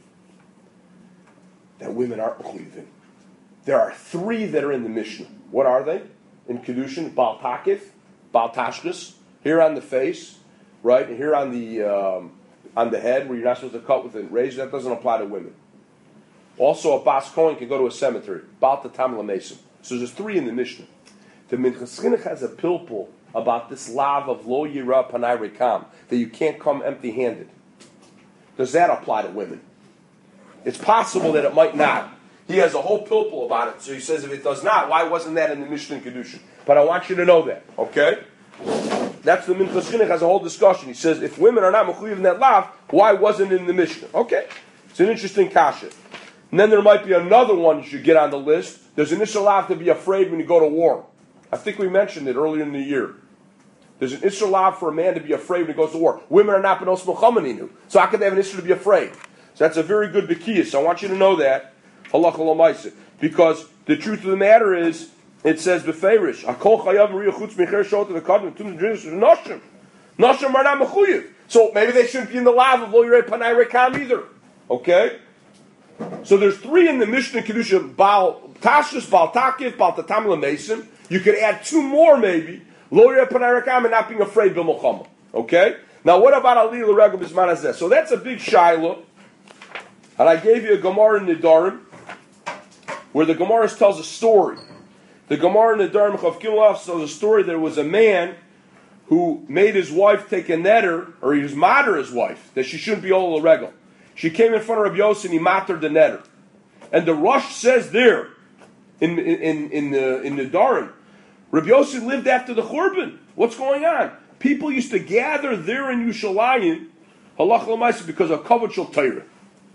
that women aren't mechuyev in. There are 3 that are in the Mishnah. What are they? In Kedushin, Baal Takif, Baal Tashkis, here on the face, right? And here on the head, where you're not supposed to cut with a razor. That doesn't apply to women. Also, a Bas Kohen can go to a cemetery. Baal Tatam Lamesim. So there's 3 in the Mishnah. The Minchas Chinuch has a pilpul about this lav of Lo Yira Panay Rekam, that you can't come empty-handed. Does that apply to women? It's possible that it might not. He has a whole pilpul about it. So he says if it does not, why wasn't that in the Mishnah and Kedushin? But I want you to know that, okay? That's the Minchas Chinuch has a whole discussion. He says if women are not mechuyev in that lav, why wasn't it in the Mishnah? Okay. It's an interesting kasha. And then there might be another one you should get on the list. There's an Isser lav to be afraid when you go to war. I think we mentioned it earlier in the year. There's an Isser lav for a man to be afraid when he goes to war. Women are not benos melchamaninu. So how could they have an Isser to be afraid? So that's a very good bekiyas. So I want you to know that. Halacha l'maisa. Because the truth of the matter is, it says beferish, Akol chayav Maria chutz mecher shot to the kadmon tum drinus nashim. Nashim are not mechuyev. So maybe they shouldn't be in the lav of lo yirei panay rekam either. Okay? So there's 3 in the Mishnah Kedusha, Baal Tashus, Baal Takif, Baal Tatam Lamesim. You could add 2 more maybe, lo yirei panay rekam, and not being afraid b'molchama. Okay? Now what about aliyah l'regel b'zman hazeh? So that's a big shiloh. And I gave you a Gemara in Nidarim, where the Gemara tells a story. The Gemara in Nidarim Chav Gimel tells a story. There was a man who made his wife take a netter, or he was mater his wife, that she shouldn't be Ola L'Regel. She came in front of Rabbi Yossi and he matered the netter. And the Rosh says there, in Nidarim, Rabbi Yossi lived after the Churban. What's going on? People used to gather there in Yushalayim, halach l'maisa, because of kavod shel Torah.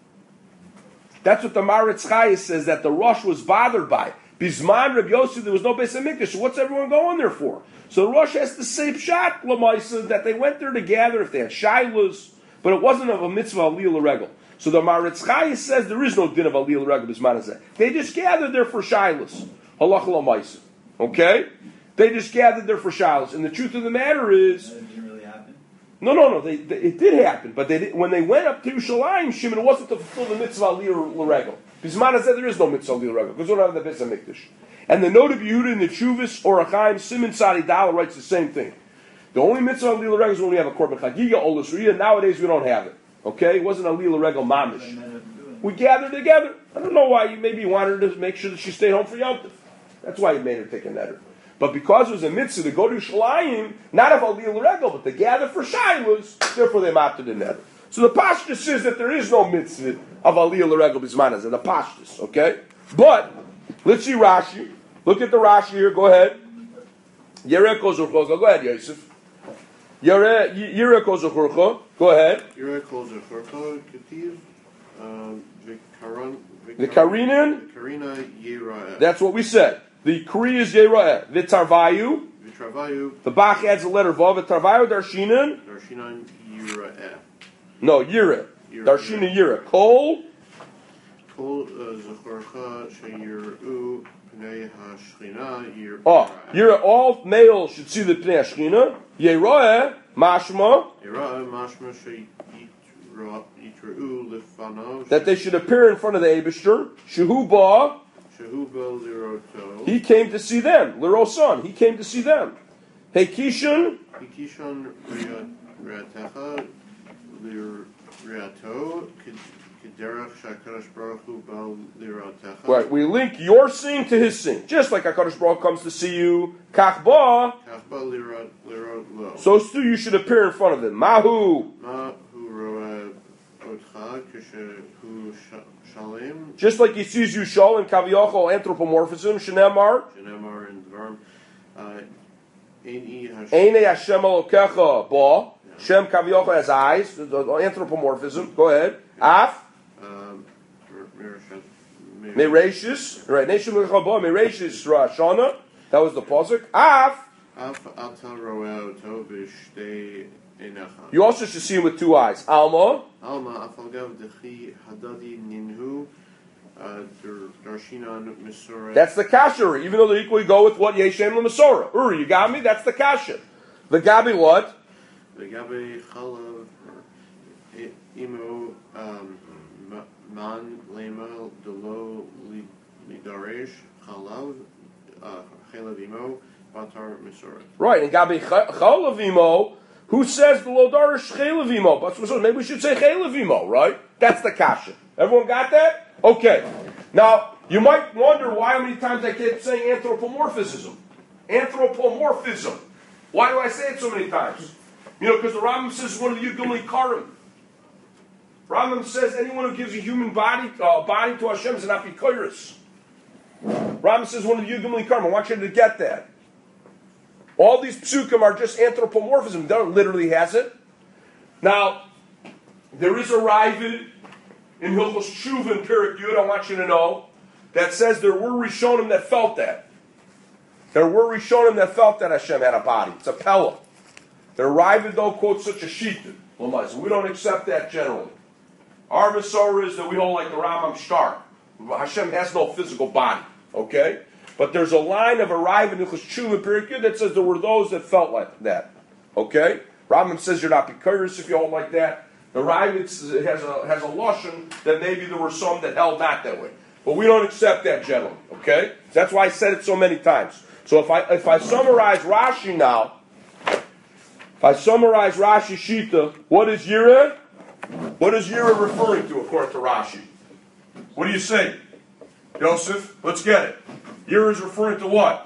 That's what the Maritz Chayes says, that the Rosh was bothered by. Bisman Rabbi Yossi, there was no Beis Hamikdash, so what's everyone going there for? So the Rosh has the same shot, l'maisa, that they went there to gather, if they had shilas, but it wasn't of a mitzvah aliyah l'regel. So the Maritz Chayes says there is no din of aliyah l'regel b'zman hazeh. They just gathered there for shilas. Halacha l'maisa. Okay? They just gathered there for shilas. And the truth of the matter is,
That didn't really happen.
no. It did happen, but when they went up to Yerushalayim, Shimon, it wasn't to fulfill the mitzvah aliyah l'regel. B'zman hazeh there is no mitzvah aliyah l'regel because we don't have the Beis Hamikdash. And the note of Yehuda in the Chuvas or Achaim Simon Sadi Dala writes the same thing. The only mitzvah of Aliyah Regel is when we have a Korban Chagiga, Olus Riyah. Nowadays we don't have it. Okay? It wasn't Aliyah Regel Mamish. We gathered together. I don't know why. You maybe wanted to make sure that she stayed home for Yom Tov. That's why you made her take a netter. But because it was a mitzvah to go to Shalayim, not of Aliyah Regel, but to gather for Shilas, therefore they opted the netter. So the Pashtus says that there is no mitzvah of Aliyah Regel Bismanas, and the Pashtus, okay? But, let's see Rashi. Look at the Rashi here. Go ahead. Yereh Kozurcha. Go ahead, Yosef. Yereh Kozurcha. Go ahead.
Yereh Kozurcha. Ketiv.
The Karinin.
Karina Yerah.
That's what we said. The Kari is Yerah. Vitarvayu.
Vitarvayu.
The Bach adds the letter Vav. Vitarvayu Darshinan.
Darshinan Yerah.
No, Yereh. Darshinan Yereh. Kol.
Kol Zechorcha Sheyiru.
Yerah, all males should see the Pnei Hashchina. Yerah, mashma.
Yerah, mashma lifanav.
That they should appear in front of the Eibishter. Shehu ba.
Liroto.
He came to see them. Liroson. He came to see them. Hekishon.
Hekishon Riatecha. Lirato.
Right, we link your seeing to his seeing. Just like HaKadosh Baruch Hu comes to see you, Kachba, so too you should appear in front of him. Mahu. Just like he sees you, Shalim, Kaviyachol, anthropomorphism, Shenemar.
Shenemar in the verb.
Eine Hashem Elokecha, Ba. Shem Kaviyachol has eyes, anthropomorphism. Go ahead. Af. Merashis, right? Nation Mechabah, Merashis, Rashana. That was the pasuk. Af. You also should see him with two eyes. Alma.
Alma afalgav dechi hadadi ninhu darshinan misora.
That's the kasha, even though they equally go with what Yeshem L'Masora. Uri, you got me? That's the kasha. The gabi what?
The gabi chalav imo man lema delo lidaresh chalav chalav imo batar misora.
Right, and gabi chalav imo. Who says the lodarish chalav imo? But maybe we should say chalav imo, right? That's the kasha. Everyone got that? Okay. Now you might wonder why how many times I kept saying anthropomorphism. Anthropomorphism. Why do I say it so many times? You know, because the Rambam says one of the Yudgim Karim. Rambam says anyone who gives a human body to Hashem is an apikoros. Rambam says one of the Yudgim Karim. I want you to get that. All these psukim are just anthropomorphism. They don't literally has it. Now, there is a Ravid in Hilchos Tshuva in Perek Yud, I want you to know, that says there were Rishonim that felt that. There were Rishonim that felt that Hashem had a body. It's a Pella. The Ravid, though, quotes such a Shita. We don't accept that generally. Our Masorah is that we hold like the Rambam Shtar. Hashem has no physical body. Okay? But there's a line of a Ravid in Hilchos Tshuva in Perek Yud that says there were those that felt like that. Okay? Rambam says you're not curious if you hold like that. The Ravid has a lotion that maybe there were some that held not that way. But we don't accept that generally. Okay? That's why I said it so many times. So if I summarize Rashi now, if I summarize Rashi Shita, what is Yireh? What is Yireh referring to according to Rashi? What do you say? Yosef, let's get it. Yireh is referring to what?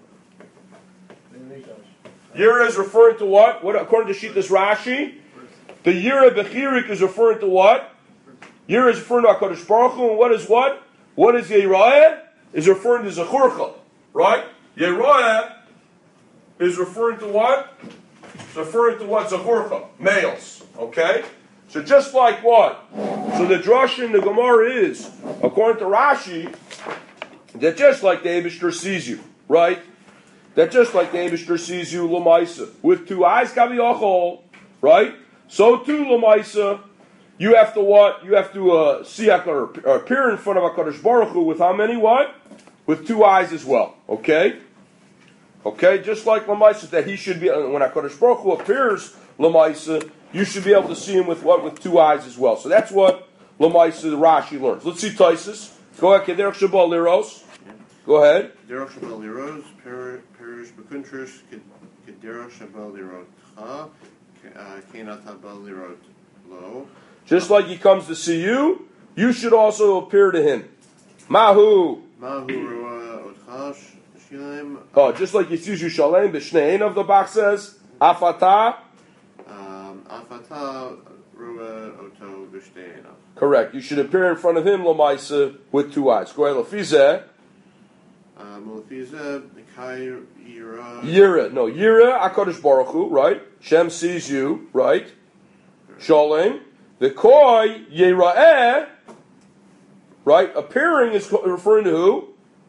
Yireh is referring to what? What according to Shita's Rashi? The Yireh Bechirik is referring to what? Yireh is referring to HaKadosh Baruch Hu, and what is what? What is Yerah? Is referring to Zechurcha, right? Yerah is referring to what? It's referring to what? Zechurcha, males, okay? So just like what? So the drasha in the Gemara is, according to Rashi, that just like the Eibishter sees you, right? That just like the Eibishter sees you, L'maisa, with two eyes, Kaviyachol, right? So too, Lamaisa, you have to what? You have to see or appear in front of HaKadosh Baruch Hu with how many what? With two eyes as well. Okay? Okay, just like Lamaisa, that he should be, when HaKadosh Baruch Hu appears, Lamaisa, you should be able to see him with what? With two eyes as well. So that's what Lamaisa, the Rashi learns. Let's see Taisus. Go ahead, Kederach Shabal Liros. Go ahead.
Kederach Shabal Liros, Perish Bekuntrish, Kederach Shabal Lirotcha, Kenat Habal Lirot Lo.
Just like he comes to see you, you should also appear to him. Mahu.
Mahu Roa Otchash, Shilem.
Oh, just like he sees you Shalem, B'Shnei of the box says, Afata.
Afata Roa Oto B'Shteina.
Correct. You should appear in front of him, Lamaisa, with two eyes. Go ahead, Lafizeh.
Mulafizeh, Kai Yira.
Yira. No, Yira, HaKadosh Baruch Hu, right? Shem sees you, right? Shalem. The Koi, Yera'eh, right? Appearing is referring to who?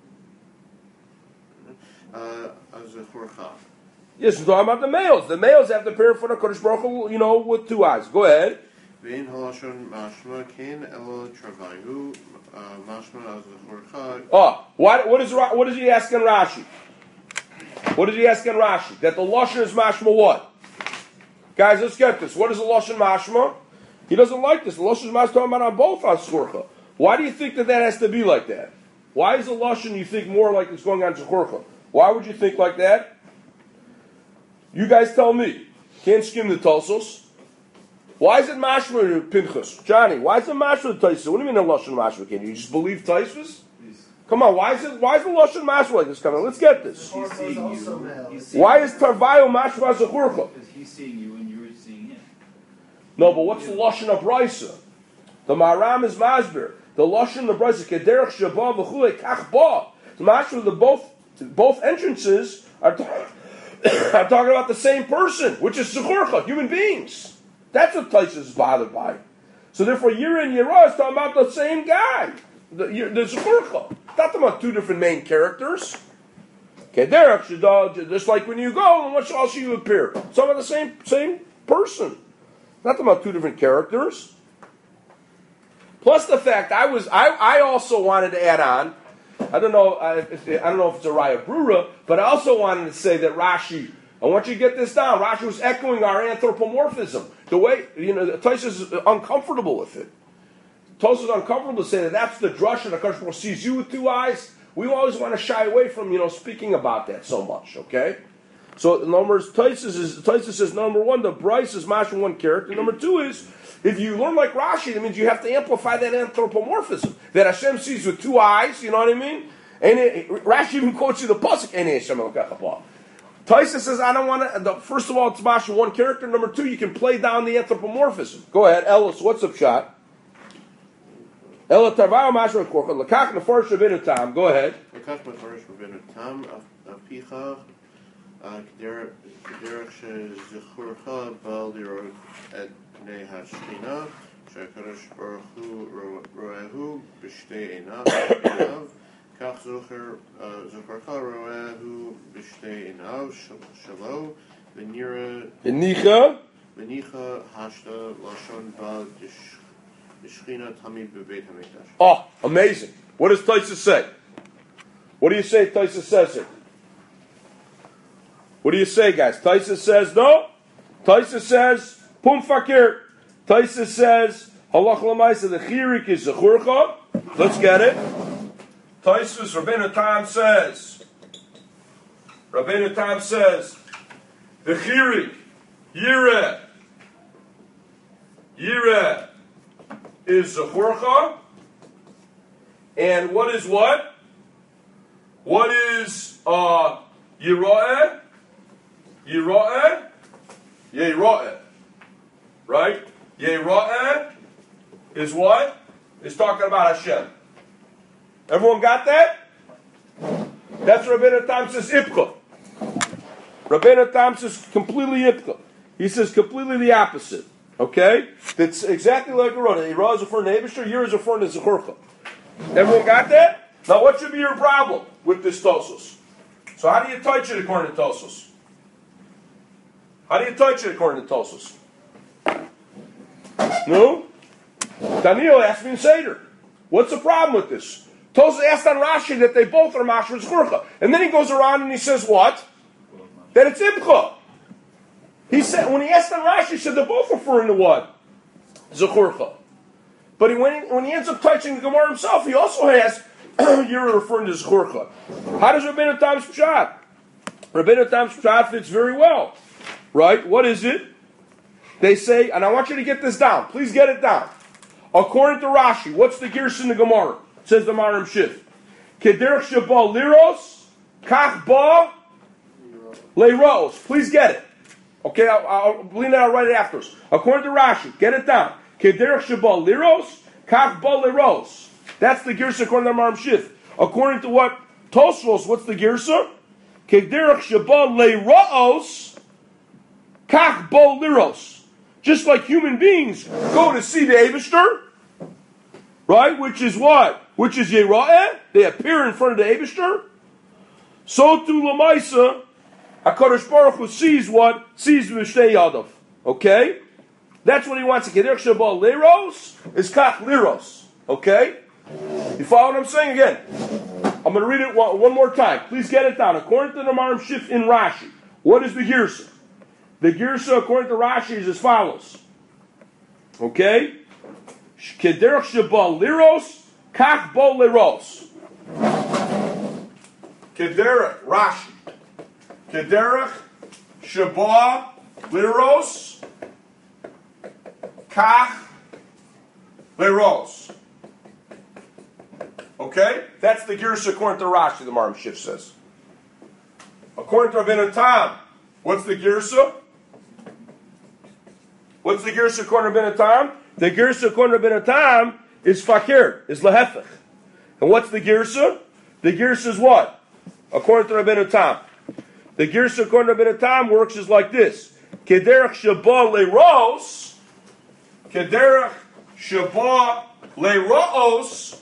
Azechorcha.
Yes, we're talking about the males. The males have to appear in front of HaKadosh Baruch Hu, with two eyes. Go ahead.
Vein halashon mashma kain elo travayu mashma azechorcha.
Oh, what is he asking Rashi? What is he asking Rashi? That the Lashon is mashma what? Guys, let's get this. What is the Lashon mashma? He doesn't like this. The Lashon is mashma talking about on both Azechorcha. Why do you think that has to be like that? Why is the Lashon you think more like it's going on Zechorcha? Why would you think like that? You guys tell me. Can't skim the Tosos. Why is it mashma Pinchas? Johnny, why is it mashma Taisus? What do you mean the Lashon mashma? Can you just believe Taisus? Come on, why is the Lashon mashma like this? Come on, let's get this.
He's seeing you.
Why is Tarvayo mashma Zechorcha?
Because he's seeing you and you're seeing him.
No, but what's the Lashon of Brisa? The Maram is Masber. The Lashon of Brisa, Kederach Shabbat v'chulei kach ba. The mashma, both entrances are talking about the same person, which is Zechorcha, human beings. That's what Taisus is bothered by. So therefore, Yira and Yira is talking about the same guy. The Zechorcha. Not talking about two different main characters. Kederach Shadal, just like when you go, and what else you appear? It's talking about the same person. Not talking about two different characters. Plus the fact I also wanted to add on. I don't know if it's a Raya Brura, but I also wanted to say that Rashi. I want you to get this down. Rashi was echoing our anthropomorphism. The way Taisus is uncomfortable with it. Taisus is uncomfortable to say that that's the drush, and HaKadosh Baruch Hu sees you with two eyes. We always want to shy away from speaking about that so much. Okay. So in other words, Taisus says number one, the Bryce is mashing one character. Number two is, if you learn like Rashi, that means you have to amplify that anthropomorphism. That Hashem sees with two eyes, you know what I mean? And Rashi even quotes you the pasuk, Einei Hashem Elokech. Taisus says, I don't want to, first of all, it's mashing one character. Number two, you can play down the anthropomorphism. Go ahead, Ellis, what's up, shot? Ela Tarvayo Mashma Korcha, Lakach Nefarish Rabbeinu Tam. Go ahead.
Lakach Nefarish Rabbeinu Tam, Apicha. כדרך שזכורך בא לראות את פני השכינה, שהקדוש ברוך הוא רואהו בשתי עיניו, כך זכורך רואהו בשתי עיניו שלו, וניחא השתא לשון בא לשכינה תמיד בבית המקדש.
Oh, amazing. What does Taisus say? What do you say Taisus says it? What do you say, guys? Taisus says no. Taisus says pum fakir. Taisus says halach l'maisa the chirik is zechurcha. Let's get it. Taisus Rabbeinu Tam says. Rabbeinu Tam says the chirik yireh is zechurcha. And what is what? What is yireh? Yira'eh, Yera'eh, right? Yera'eh is what? It's talking about Hashem. Everyone got that? That's Rabbeinu Tam says Ipka. Rabbeinu Tam says completely Ipka. He says completely the opposite. Okay? It's exactly like Yera'eh. Yera'eh is for Nebishter, Yirah is for Nezechurcha. Everyone got that? Now what should be your problem with this Tosos? So how do you touch it according to Tosos? How do you touch it according to Tosos? No? Daniel asked me in Seder, what's the problem with this? Tosfos asked on Rashi that they both are mashma zechurcha. And then he goes around and he says what? That it's ibcha. He said, when he asked on Rashi, he said they're both referring to what? Zechurcha. But when he ends up touching the Gemara himself, he also has, you're referring to Zechurcha. How does Rabbeinu Tam's Pshat? Rabbeinu Tam's Pshat fits very well. Right? What is it? They say, and I want you to get this down. Please get it down. According to Rashi, what's the Gersh in the Gemara? Says the Marim Shif. Kederech Shabal Liros, Kach Ba Leiros. Please get it. Okay, I'll lean out right afterwards. According to Rashi, get it down. Kederech Shabal Liros, Kach Ba Leiros. That's the Gersh according to the Marim Shif. According to what Tosfos, what's the Gersh? Kederech Shabal Leiros, Kach Ba Liros. Just like human beings go to see the Eibishter, right? Which is what? Which is Yera'eh. They appear in front of the Eibishter. So too Lamaisa, HaKadosh Baruch Hu sees what? Sees Mishnei Yadav. Okay? That's what he wants. Kederech Shabal Liros is Kach Liros. Okay? You follow what I'm saying again? I'm going to read it one more time. Please get it down. According to the Marim Shif in Rashi, what is the Girsa? The Girsa, according to Rashi, is as follows. Okay? Kederech Shabal Liros, Kach Bo Liros. Kederech, Rashi. Kederech Shabal Liros, Kach Liros. Okay? That's the Girsa according to Rashi, the Marim Shif says. According to Rabbeinu Tam, what's the Girsa? What's the Girsa according to Rabbeinu Tam? The Girsa according to Rabbeinu Tam is Fakir, is Lehefech. And what's the Girsa? The Girsa is what? According to Rabbeinu Tam. The Girsa according to Rabbeinu Tam works is like this. Kederech Shabal Leiros, Kederech Shabal Leiros,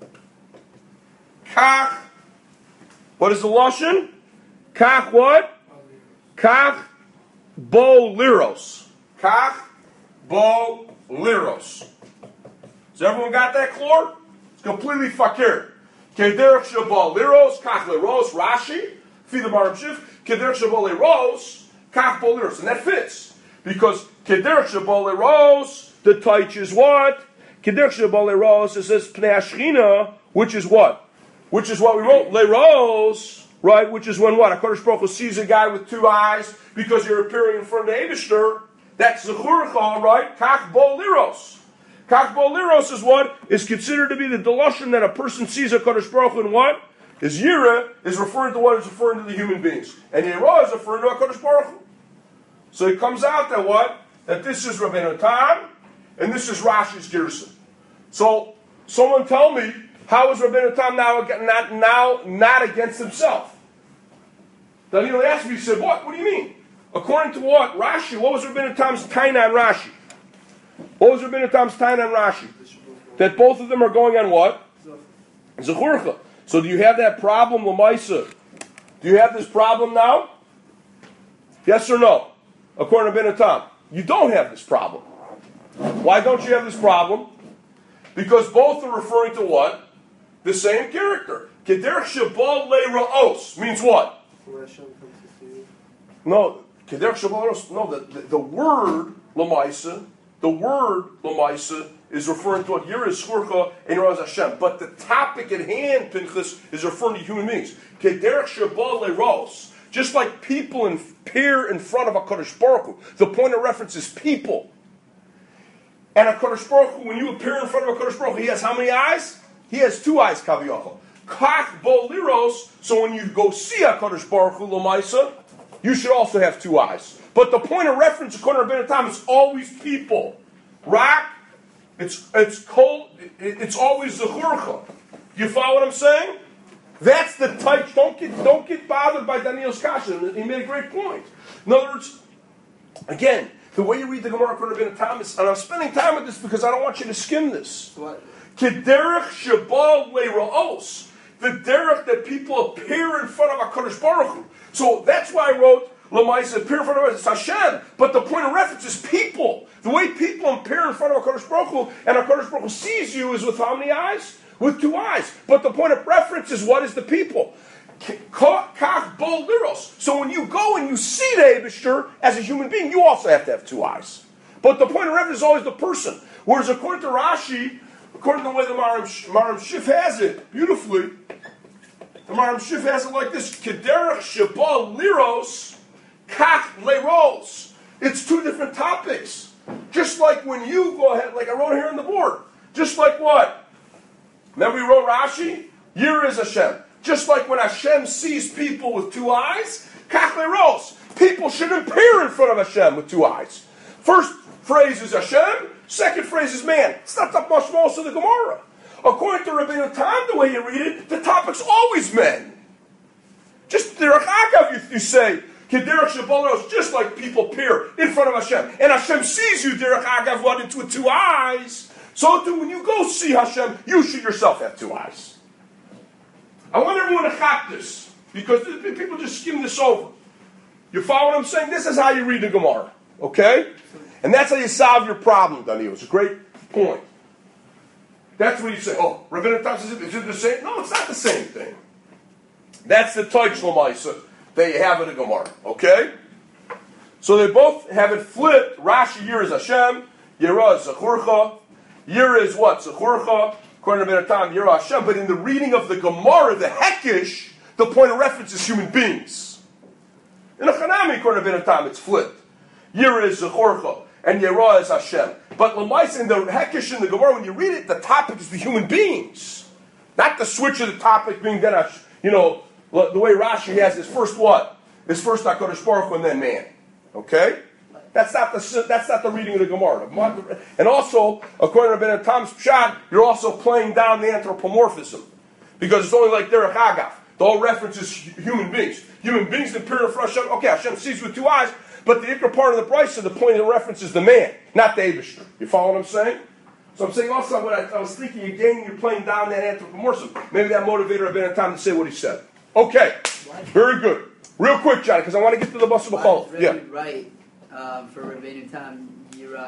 Kach, what is the Lashon? Kach what? Kach Bo Liros. Kach Bo Liros. Has everyone got that, Chlor? It's completely fakir. Kederech Shabal Liros, Kach Liros, Rashi, feed the Marim Shif, Kederech Shabal Liros, Kach Bo Liros. And that fits. Because Kederech Shabal Liros, the Taich is what? Kederech Shabal Liros, it says Pnei Ashchina, which is what? Which is what we wrote, Liros, right? Which is when what? HaKadosh Baruch Hu sees a guy with two eyes because you're appearing in front of the Eibishter. That's Zechurcha, right? Kach Bo Liros. Kach Bo Liros is what? Is considered to be the delusion that a person sees HaKadosh Baruch Hu in what? Is Yira is referring to what is referring to the human beings. And Yira is referring to HaKadosh Baruch Hu. So it comes out that what? That this is Rabbeinu Tam, and this is Rashi's Girsa. So, someone tell me, how is Rabbeinu Tam not against himself? Daniel asked me, he said, what? What do you mean? According to what? Rashi, what was Rabbeinu Tam's taina on Rashi? What was Rabbeinu Tam's taina on Rashi? That both of them are going on what? Zechurcha. So do you have that problem, Lamaisa? Do you have this problem now? Yes or no? According to Rabbeinu Tam. You don't have this problem. Why don't you have this problem? Because both are referring to what? The same character. Kederech Shabal Le'Ra'os means what? No, Kederech Shabal Le'Ra'os. No, the word Lamaisa, is referring to what Yira Zechurcha and Raz Hashem. But the topic at hand, Pinchas, is referring to human beings. Kederech Shabal Le'Ra'os. Just like people appear in front of HaKadosh Baruch Hu. The point of reference is people. And HaKadosh Baruch Hu, when you appear in front of HaKadosh Baruch Hu, he has how many eyes? He has two eyes, Kaviyachal. Kach Bo Liros, so when you go see HaKadosh Baruch Hu, Lamaisa, you should also have two eyes. But the point of reference, according to Rabbeinu Tam, is always people. Rak, it's cold, it's always Zechurcha. You follow what I'm saying? That's the type. Don't get bothered by Daniel's kasha. He made a great point. In other words, again, the way you read the Gemara according to Rabbeinu Tam is, and I'm spending time with this because I don't want you to skim this.
What?
Kederech Shabal Le'Ra'os. The derech that people appear in front of HaKadosh Baruch Hu. So that's why I wrote, Lamaisa appear in front of us is Hashem. But the point of reference is people. The way people appear in front of HaKadosh Baruch Hu, and HaKadosh Baruch Hu sees you is with how many eyes? With 2 eyes. But the point of reference is what is the people? Kach bol liros. So when you go and you see the Eibishter as a human being, you also have to have 2 eyes. But the point of reference is always the person. Whereas according to Rashi, according to the way the Maram Shif has it, beautifully, the Maram Shif has it like this: Kederach Shabal Liros, Kach Leros. It's 2 different topics. Just like when you go ahead, like I wrote here on the board. Just like what? Remember we wrote Rashi? Yir is Hashem. Just like when Hashem sees people with 2 eyes, Kach Leros. People should appear in front of Hashem with 2 eyes. First phrase is Hashem. Second phrase is man. It's not that much more to the Gemara. According to Rabbeinu Tam, the way you read it, the topic's always men. Just derech agav, you say, kederech shabolos, just like people appear in front of Hashem. And Hashem sees you, derech agav, what, into 2 eyes. So too, when you go see Hashem, you should yourself have 2 eyes. I want everyone to chop this, because people just skim this over. You follow what I'm saying? This is how you read the Gemara. Okay? And that's how you solve your problem, Daniel. It's a great point. That's when you say, oh, Rabbeinu Tam says, is it the same? No, it's not the same thing. That's the Toich Lamaisa that you have in the Gemara. Okay? So they both have it flipped. Rashi, Yir is Hashem. Yira is Zechurcha. Yir is what? Zechurcha. According to Rabbeinu Tam, Yira Hashem. But in the reading of the Gemara, the Hekish, the point of reference is human beings. In the Chanami, according to Rabbeinu Tam, it's flipped. Yira is Zechurcha. And Yerah is Hashem. But Lamais in the Hekish in the Gemara, when you read it, the topic is the human beings. Not the switch of the topic being then, the way Rashi has his first what? His first HaKadosh Baruch Hu and then man. Okay? That's not the reading of the Gemara. And also, according to Rabbeinu Tam's Pshat, you're also playing down the anthropomorphism. Because it's only like Derech Agav. The whole reference is human beings. Human beings appear in front of Hashem. Okay, Hashem sees with 2 eyes. But the ikar part of the price of the point of reference is the man, not the Eibishter. You follow what I'm saying? So I'm saying also what I was thinking again, you're playing down that anthropomorphism. Maybe that motivated Rabbeinu Tam to say what he said. Okay, very good. Real quick, Johnny, because I want to get to the Basar B'chol.
Really
Yeah.
right for Rabbeinu Tam,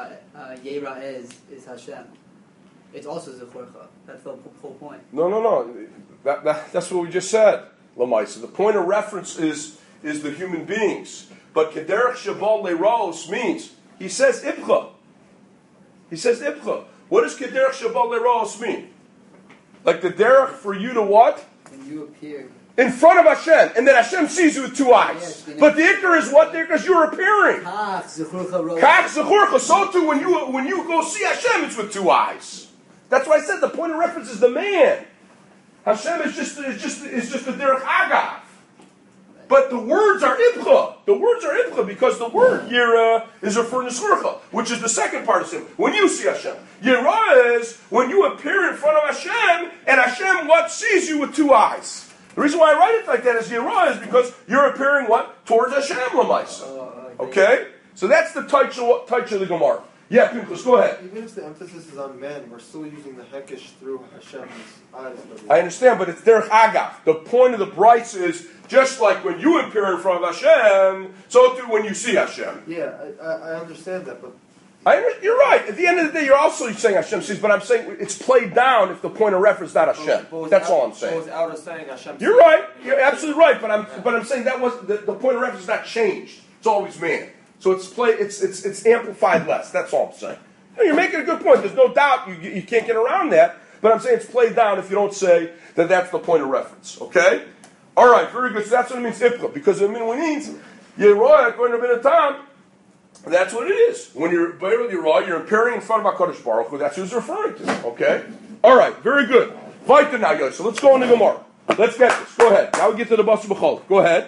Yera is Hashem. It's also Zechorcha. That's the whole point.
No. That's what we just said, Lamaisa. The point of reference is the human beings. But Kederech Shabal Leros means, he says Ibcha. He says Ibcha. What does Kederech Shabal Leros mean? Like the derech for you to what?
When you appear.
In front of Hashem. And then Hashem sees you with 2 eyes. Yes, but the ikar is what? The ikar is you're appearing.
Kach Zechurcha.
Kach Zechurcha. So too, when you go see Hashem, it's with 2 eyes. That's why I said the point of reference is the man. Hashem is just the derech agav. But the words are ibcha. The words are ibcha because the word yira is referring to zechurcha, which is the second part of Sim. When you see Hashem, yira is when you appear in front of Hashem, and Hashem what sees you with 2 eyes. The reason why I write it like that is yira is because you're appearing what towards Hashem lamaisa. Okay, so that's the touch of the Gemara. Yeah, Pinchas, go ahead.
Even if the emphasis is on men, we're still using the Hekish through Hashem's eyes.
I understand, but it's derech agav. The point of the Bryce is just like when you appear in front of Hashem, so too when you see Hashem.
Yeah, I understand that, but
you're right. At the end of the day, you're also saying Hashem sees, but I'm saying it's played down if the point of reference is not Hashem. That's all I'm saying.
Without us saying Hashem.
You're right. You're absolutely right. But I'm saying that was the point of reference is not changed. It's always man. So it's amplified less. That's all I'm saying. You're making a good point. There's no doubt you can't get around that. But I'm saying it's played down if you don't say that that's the point of reference. Okay? All right, very good. So that's what it means, Ipka. Because it means, Yeroy, according to Rabbeinu Tam, that's what it is. When you're Yeroy, you're appearing in front of HaKadosh Baruch Hu. That's who it's referring to. Okay? All right, very good. Vaita now, guys. So let's go into Gemara. Let's get this. Go ahead. Now we get to the Basar B'chol. Go ahead.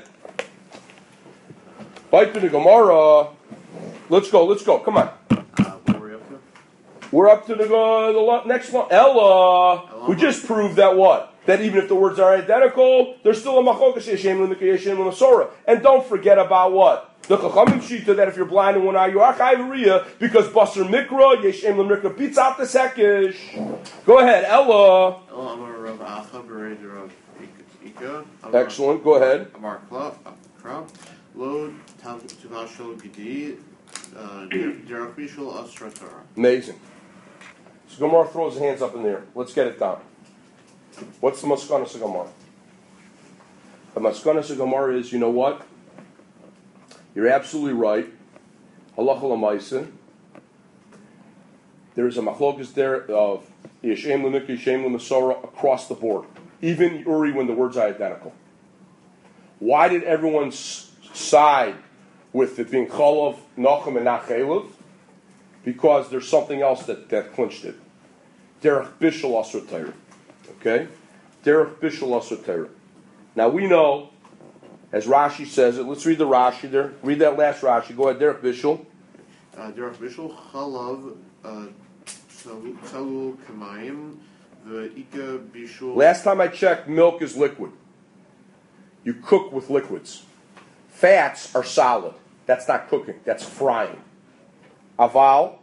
Vaita the Gemara. Let's go. Come on.
What are we up to?
We're up to the next one. Ella. We just proved that what? That even if the words are identical, there's still a machokas yeshem l'nikah yeshem l'masora. And don't forget about what? The chachamim shita that if you're blind in one eye, you are chayv because basar mikra yeshem l'mikra beats out the sekish. Go ahead, Ella.
Excellent. Go ahead. Lo Tavashel Gidi, Derech Bishul Asra Torah.
Amazing. So Gemara throws his hands up in the air. Let's get it down. What's the Maskanas of Gemara? The Maskanas of Gemara is, you know what? You're absolutely right. Halacha l'maisa. There is a machlokas there of Yeshem l'nikah, Yeshem l'masora across the board. Even Uri when the words are identical. Why did everyone side with it being Chalav, Nachum, and not Chalav? Because there's something else that clinched it. Derech Bishul Asur Torah. Okay? Derech Bishul Asur Torah. Now we know, as Rashi says it, let's read the Rashi there. Read that last Rashi. Go ahead, Derech Bishul.
Derech Bishul Chalav Tzalul Kamayim V'Ika Bishul.
Last time I checked, milk is liquid. You cook with liquids. Fats are solid. That's not cooking. That's frying. Aval.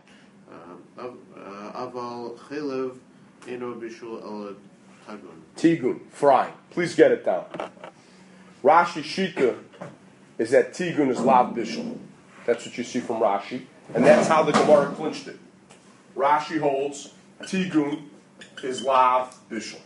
Aval Chalev Eno Bishul El Tagun.
Tigun. Frying. Please get it down. Rashi Shita is that Tigun is lav bishul. That's what you see from Rashi. And that's how the Gemara clinched it. Rashi holds Tigun is lav bishul.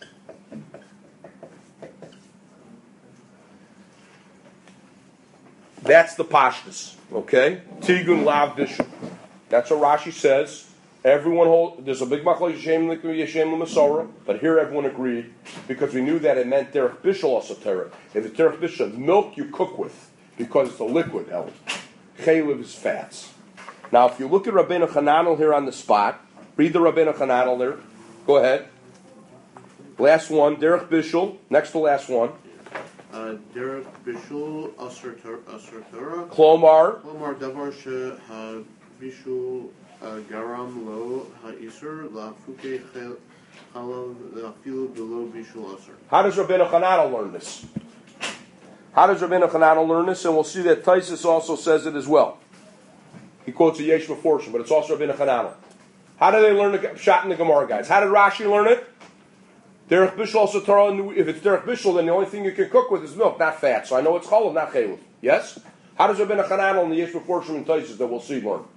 That's the pashtus, okay? Tigun lav bishul. That's what Rashi says. Everyone holds. There's a big machlok Yeshem l'nikah, Yeshem l'masora, but here everyone agreed because we knew that it meant derech bishul also Torah. If it's derech bishul, milk you cook with because it's a liquid element. Chaylev is fats. Now, if you look at Rabbeinu Chananel here on the spot, read the Rabbeinu Chananel there. Go ahead. Last one, derech bishul. Next to last one.
Derech Bishul Asr Torah.
Klomar.
Klomar Davar She Bishul Garam Lo Ha'isur La'fuke Chalav La'filu Below Bishul Asr.
How does Rabbeinu Chananel learn this? How does Rabbeinu Chananel learn this? And we'll see that Taisus also says it as well. He quotes a Yesh Meforshim, but it's also Rabbeinu Chananel. How do they learn the shot in the Gemara, guys? How did Rashi learn it? Derech Bishul also Torah. If it's Derech Bishul, then the only thing you can cook with is milk, not fat. So I know it's Chalav, not Chaylev. Yes? How does Rabbeinu Chananel and the Yesh Meforshim and Taisus that we'll see learn?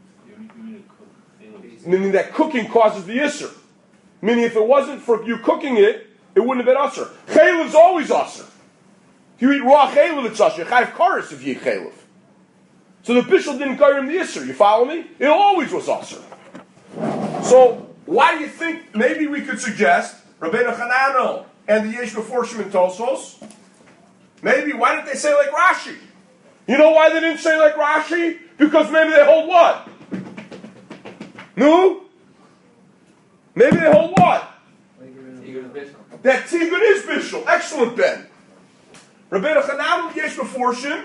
Meaning that cooking causes the Isser. Meaning if it wasn't for you cooking it, it wouldn't have been Usser. Chaylev is always Usser. If you eat raw Chaylev, it's Usser. Chayv Karis if you eat Chaylev. So the Bishul didn't carry him the Isser. You follow me? It always was Usser. So why do you think maybe we could suggest Rabbeinu Chananel and the Yesh Meforshim and Tosos? Maybe why didn't they say like Rashi? You know why they didn't say like Rashi? Because maybe they hold what? No? Maybe they hold what? That Tigun is Bishul. Excellent, Ben. Rabbeinu Chananel, Yesh Meforshim,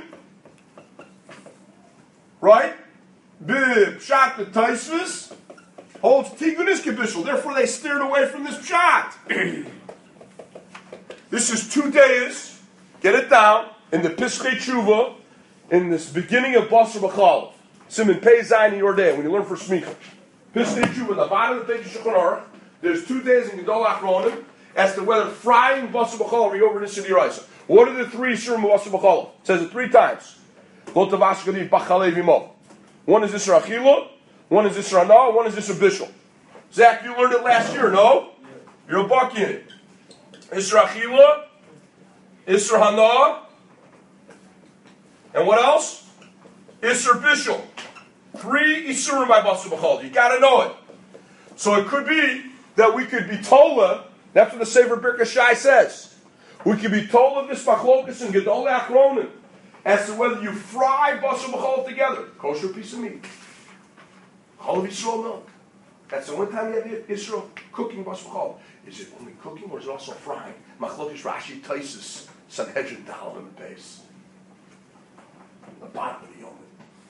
right? Pshat the Taisvis holds Tigun is Bishul. Therefore, they steered away from this Pshat. This is 2 days. Get it down in the Pischei Tshuva in this beginning of Basar B'chalav. Siman Pei Zayin Yordei when you learn for Smicha. Pischei Tshuva, the bottom of the page of Shulchan Aruch. There's 2 days in Gedol Achronim as to whether frying Basar B'chalav or over this in Yiraisa. What are the 3 Surim of Basar B'chalav? It says it 3 times. Lo Tavash Gadiv B'chalev Yimo. One is Isra Achila, one is Isra Hana, one is Isra Bishul. Zach, you learned it last year, no? You're a buck in it. Isra Achila, Isra Hana, and what else? Isra Bishul. 3 Isurim by Basar B'chalav. You got to know it. So it could be that we could be Tola. That's what the Sefer Birkas Shai says. We could be Tola this machlokas and Gedolei Achronim as to whether you fry Basar B'chalav together, kosher piece of meat, Chalav Yisrael milk. That's the one time you have Israel cooking Basar B'chalav. Is it only cooking or is it also frying? Machlokas Rashi Taisus Sanhedrin Dal in the base, the bottom of the Yom.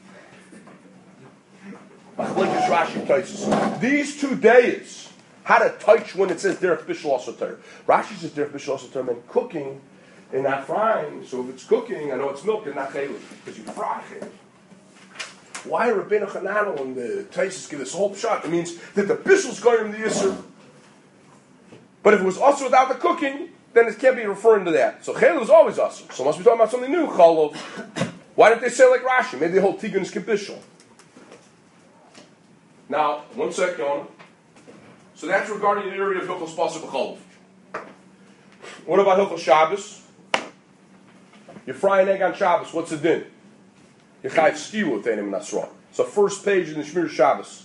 Machlokas Rashi Taisus. These 2 days, how to touch when it says derech bishul also Torah. Rashi says derech bishul also Torah meant cooking and not frying. So if it's cooking, I know it's milk and not chaylev because you fry chaylev. Why Rabbeinu Chananel and the Taisus give this whole shot? It means that the bishul's going to the Yisr. But if it was also without the cooking, then it can't be referring to that. So chaylev is always also. So it must be talking about something new. Chalav. Why didn't they say like Rashi? Maybe the whole Tigun is Kibishal. Now, one sec, Yonah. So that's regarding the area of Hilchos Pasuk B'Cholov. What about Hilchos Shabbos? You fry an egg on Shabbos, what's the din? You chayiv skilu with Einim Nasra. So first page in the Shmir Shabbos.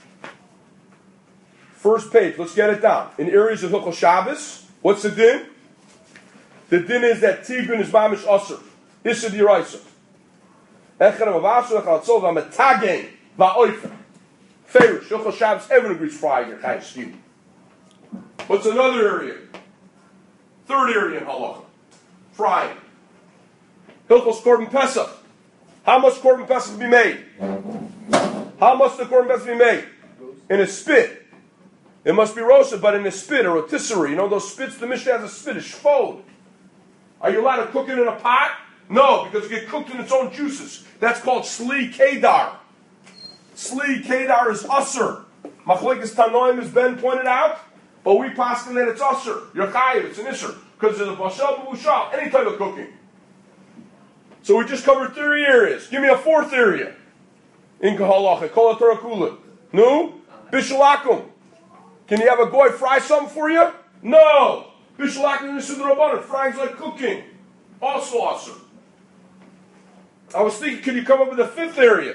First page, let's get it down. In areas of Hilchos Shabbos, what's the din? The din is that Tigun is Mamish Asr. Issa D'Yraisa. Echem Avasur, Echel Atzol, V'Ametagin, V'Oifen. Ferish, Hilchos Shabbos, everyone agrees frying your chayiv skilu. What's another area? Third area in Halacha. Frying. Hilchos Korban Pesach. How must Korban Pesach be made? How must the Korban Pesach be made? In a spit. It must be roasted, but in a spit, or rotisserie. You know those spits? The Mishnah has a spit, a shvod. Are you allowed to cook it in a pot? No, because it gets cooked in its own juices. That's called Sli Kedar. Sli Kedar is usser. Machlekes Tanoim, as Ben pointed out, but we paskin that it's usser. You're chayiv, it's an isser. Because it's a bashal b'ushal, any type of cooking. So we just covered 3 areas. Give me a 4th area. In Kahalacha, Kol HaTorah Kula. No? Bishalakum. Can you have a goy fry something for you? No. Bishalakum is the Rabbanan. Frying's like cooking. Also awesome. I was thinking, can you come up with a 5th area?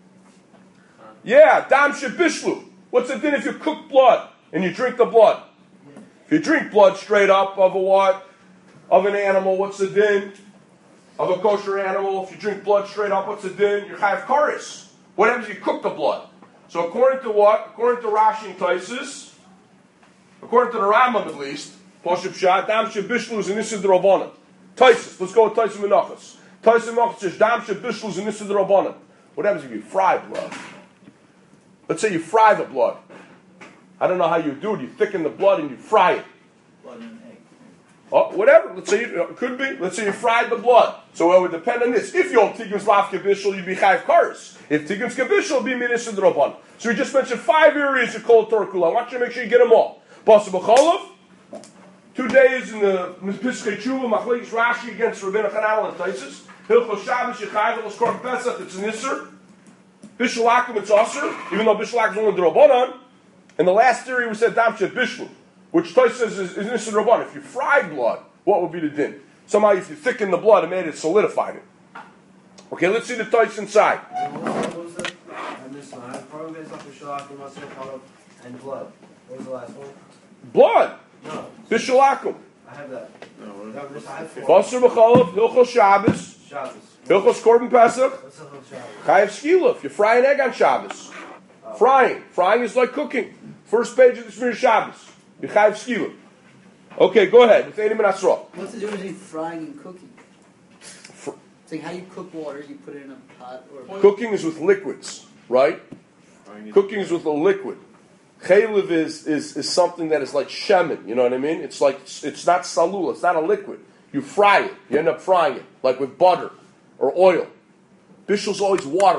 Yeah, Dam Shebishlu. What's the din if you cook blood and you drink the blood? If you drink blood straight up of a what? Of an animal, what's the din? Of a kosher animal, if you drink blood straight up, what's the din? You're chayav karis. What happens if you cook the blood? So according to what? According to Rashi and Taisus, according to the Rambam at least, Poshub Shah, Dam Shebishlu is an Issa D'Rabbanan. Taisus, let's go with Taisus Menachos. Taisus Menachos says, Dam Shebishlu is an Issa D'Rabbanan. What happens if you fry blood? Let's say you fry the blood. I don't know how you do it. You thicken the blood and you fry it.
Blood and egg.
Oh, whatever. Let's say it could be. Let's say you fried the blood. So it would depend on this. If you hold Tigun's Lav Kebishal, you'd be Chayiv Karis. If Tigun's Kebishal, it'd be Minis and Rabban. So we just mentioned 5 areas of Kol Torah Kula. I want you to make sure you get them all. Basa B'Cholov, 2 days in the Piskei Tshuva, Machlekes Rashi against Rabbeinu Chananel and Taisus. Hilchos Shabbos, Yechayiv, Hilchos Korban Pesach, it's an Isser. Bishalakim, it's Asr, even though Bishalakim is only the Rabbanan. And the last theory we said Dam Shebishlu, which Taisus says is Nissan Rabban. If you fried blood, what would be the din? Somehow if you thickened the blood and made it, solidified it. Okay, let's see the Taisus inside.
What was that? I missed one. I have Korban Pesach, Bishalakim, Asr, Cholov, and blood. What was the last one?
Blood.
No.
Bishalakim.
I have that.
No,
I have 4.
Basar B'Cholov, Hilchos Shabbos,
Shabbos.
Hilchos Korban Pesach,
What's the Hilchos Shabbos?
Chayiv Skila. If you fry an egg on Shabbos. Frying. Frying is like cooking. First page of the Shmir Shabbos. You Chayiv Skila. Okay, go ahead. With Einim and Asra.
What's the difference between frying and cooking? It's like how you cook water, you put it in a pot or...
Cooking is with liquids, right? Cooking is with a liquid. Chaylev is something that is like shemen, you know what I mean? It's like, it's not salul, it's not a liquid. You fry it, you end up frying it, like with butter or oil. Bishal's always water.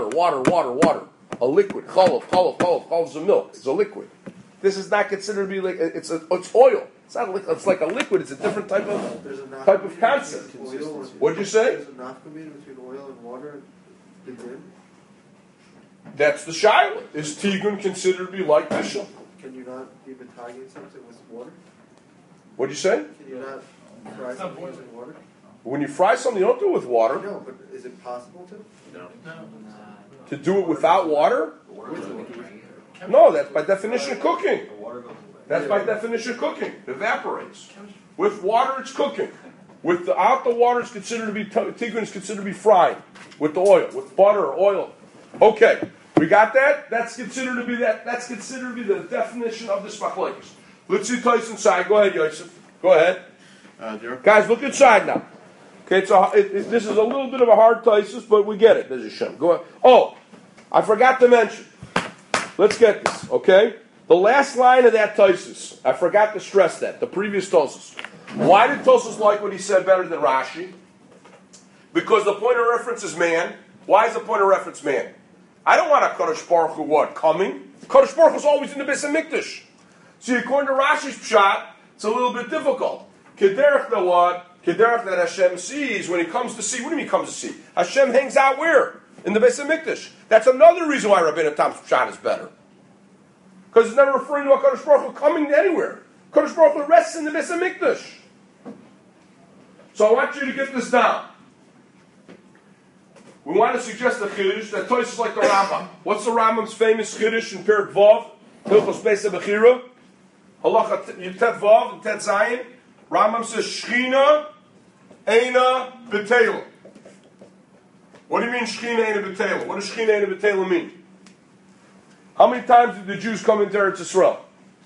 A liquid, cholov is a milk, it's a liquid. This is not considered to be like, it's oil. It's not a liquid, it's like a liquid, it's a different type of concept. What'd you say?
There's a nafkamina between oil and water. It's in.
That's the shiloh. Is Tigun considered to be like Bishul?
Can you not be batagging something with water?
What'd you say?
Can you not fry something using water?
When you fry something, you don't do it with water.
No, but is it possible to?
To do it without water? No, that's by definition cooking. That's by definition cooking. It evaporates. With water, it's cooking. Without the water, it's considered to be Tigun is considered to be frying with the oil, with butter or oil. Okay, we got that. That's considered to be That's considered to be the definition of this machlokes. Let's see Tais inside. Go ahead, Yosef. Go ahead. Guys, look inside now. Okay, this is a little bit of a hard Taisus, but we get it. There's a Shem. Go ahead. Oh, I forgot to mention. Let's get this, okay? The last line of that Taisus, I forgot to stress that, the previous Tosus. Why did Tosus like what he said better than Rashi? Because the point of reference is man. Why is the point of reference man? I don't want a Kadosh Baruch Hu what? Coming? Kadosh Baruch Hu is always in the Beis HaMikdash. See, according to Rashi's Pshat, it's a little bit difficult. Kederech the what? Kederach that Hashem sees when he comes to see. What do you mean comes to see? Hashem hangs out where? In the Beis HaMikdash. That's another reason why Rabbeinu Tam's Pshat is better. Because it's never referring to a Kadosh Baruch Hu coming anywhere. Kadosh Baruch Hu rests in the Beis HaMikdash. So I want you to get this down. We want to suggest a Chiddush that Toys is like the Rambam. What's the Rambam's famous Chiddush in Perek Vav? Hilchos Beis HaBechira? Halacha Tet Vav and Tet Zayin. Rambam says, Shechina Eina B'Teila. What do you mean Shechina Eina B'Teila? What does Shechina Eina B'Teila mean? How many times did the Jews come into Eretz Yisrael?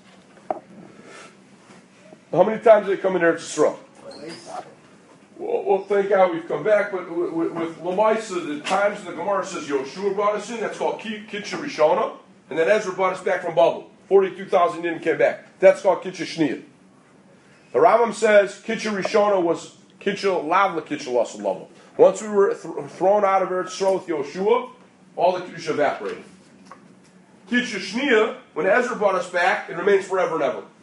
How many times did they come into Eretz Yisrael? We'll think how we've come back, but with Lamaisa, the times the Gemara says Yoshua brought us in, that's called Kitcha Rishona, and then Ezra brought us back from Babel. 42,000 in came back. That's called Kitcha Shnia. The Rambam says Kitcha Rishona was Kitcha Lavla Kitcha Lasalavu. Once we were thrown out of Eretz Yisrael with Yoshua, all the Kitcha evaporated. Kitcha Shnia, when Ezra brought us back, it remains forever and ever.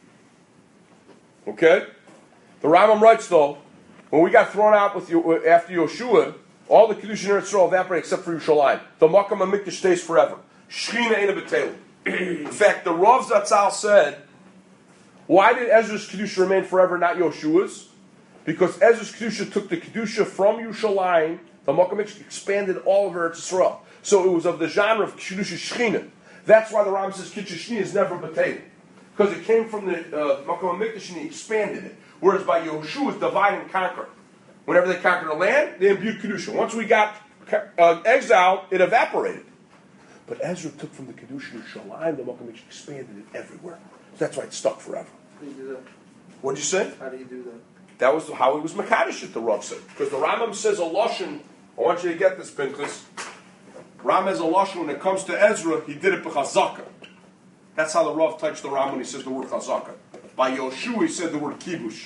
Okay? The Rambam writes though, when we got thrown out after Yoshua, all the Kedusha in Eretz Yisrael evaporated except for Yerushalayim. The Makam HaMikdash stays forever. Shechina Eina B'Teila. In fact, the Rav Zatzal said, why did Ezra's Kedusha remain forever, not Yoshua's? Because Ezra's Kedusha took the Kedusha from Yerushalayim, the Makam HaMikdash expanded all of Eretz Yisrael. So it was of the genre of Kedusha Shechina. That's why the Rambam says Kitcha Shnia is never B'Teila. Because it came from the Makam HaMikdash and he expanded it. Whereas by Yehoshua, it's divide and conquer. Whenever they conquered the land, they imbued Kedusha. Once we got exiled, it evaporated. But Ezra took from the Kedusha of Shalim, the Makam HaMikdash expanded it everywhere. So that's why it stuck forever.
How do you do that?
What did you say?
How do you do that?
That was how he was Makadosh at the Rav said. Because the Rambam says a Lashon, I want you to get this, Pinchas. Rambam has a Lashon when it comes to Ezra, he did it b'chazaka. That's how the Rav touched the Rambam when he says the word chazaka. By Yoshua, he said the word kibush.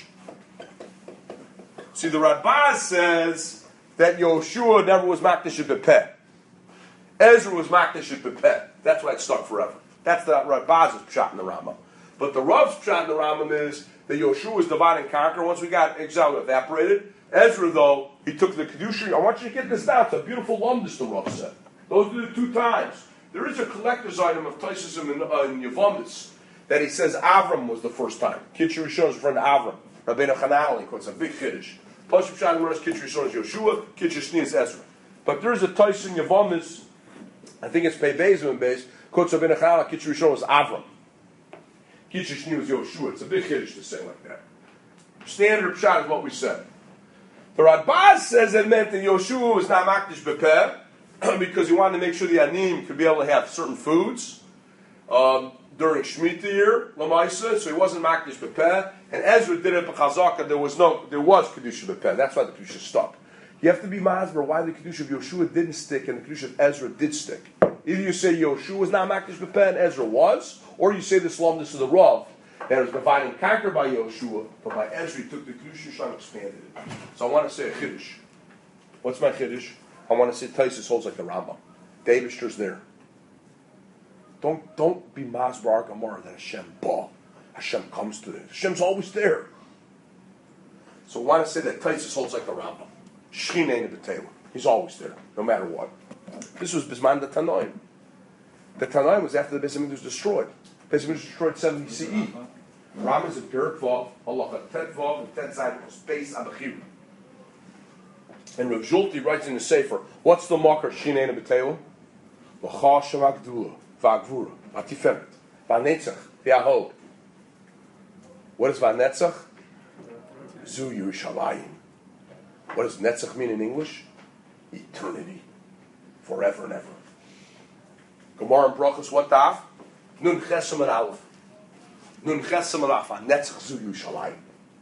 See, the Radbaz says that Yoshua never was Makdash B'Peh. Ezra was Makdash B'Peh. That's why it stuck forever. That's the Radbaz's pshat in the Rambam. But the Rav's pshat in the Rambam is that Yoshua was divide and conquer. Once we got exiled, it evaporated. Ezra, though, he took the Kedusha. I want you to get this down. It's a beautiful lumdus, the Rav said. Those are the two times. There is a collector's item of Taisism in Yevammis that he says Avram was the first time. Kitcha Rishon is referring to Avram. Rabbeinu Chanali, it's a big Kiddush. Pashup Shani Murras, Kitcha Rishon is Yoshua, Kitcha Shni is Ezra. But there is a Taisis in Yevammis, I think it's Pei Bezim based, quotes Rabbeinu Chanali, Kitcha Rishon was Avram. Kitcha Shni was Yoshua. It's a big Kiddush to say like that. Standard Pshat is what we said. The Radbaz says that meant that Yoshua was not Makdish Bepeh, because he wanted to make sure the Anim could be able to have certain foods during Shemitah year, Lamaisa, so he wasn't Makdish B'Peh, and Ezra did it b'Chazaka, there was Kedusha B'Peh, that's why the Kedusha stuck. You have to be Masber why the Kedusha of Yoshua didn't stick and the Kedusha of Ezra did stick. Either you say Yoshua was not Makdish B'Peh and Ezra was, or you say the Slumdus of the Rav, that it was divided and conquered by Yoshua, but by Ezra he took the Kedusha and expanded it. So I want to say a Kiddush. What's my Kiddush? I want to say Taisus holds like the Rambam. David Shter's there. Don't be Masbar Gemara that Hashem comes to it. Hashem's always there. So I want to say that Taisus holds like the Rambam. Shechina Eina B'Teila. He's always there, no matter what. This was Bisman the Tanoim. The Tanoim was after the Beis HaMikdash was destroyed. Beis HaMikdash was destroyed 70 CE. Rambam is in Perek Vav, Halacha Tet Vav, and Tet Zayin was Beis HaBechira. And Rav Zulti writes in the Sefer, what's the marker Shechina Eina B'Teila? L'cha Shemagdula, V'Agvura, V'Tiferet, V'Netzach, V'Yahod. What is V'Netzach? Zu Yerushalayim. What does Netzach mean in English? Eternity. Forever and ever. Gemara and Brachos, what daf? Nun Chesem and Aleph. Nun Chesem and Aleph. V'Netzach Zu Yerushalayim.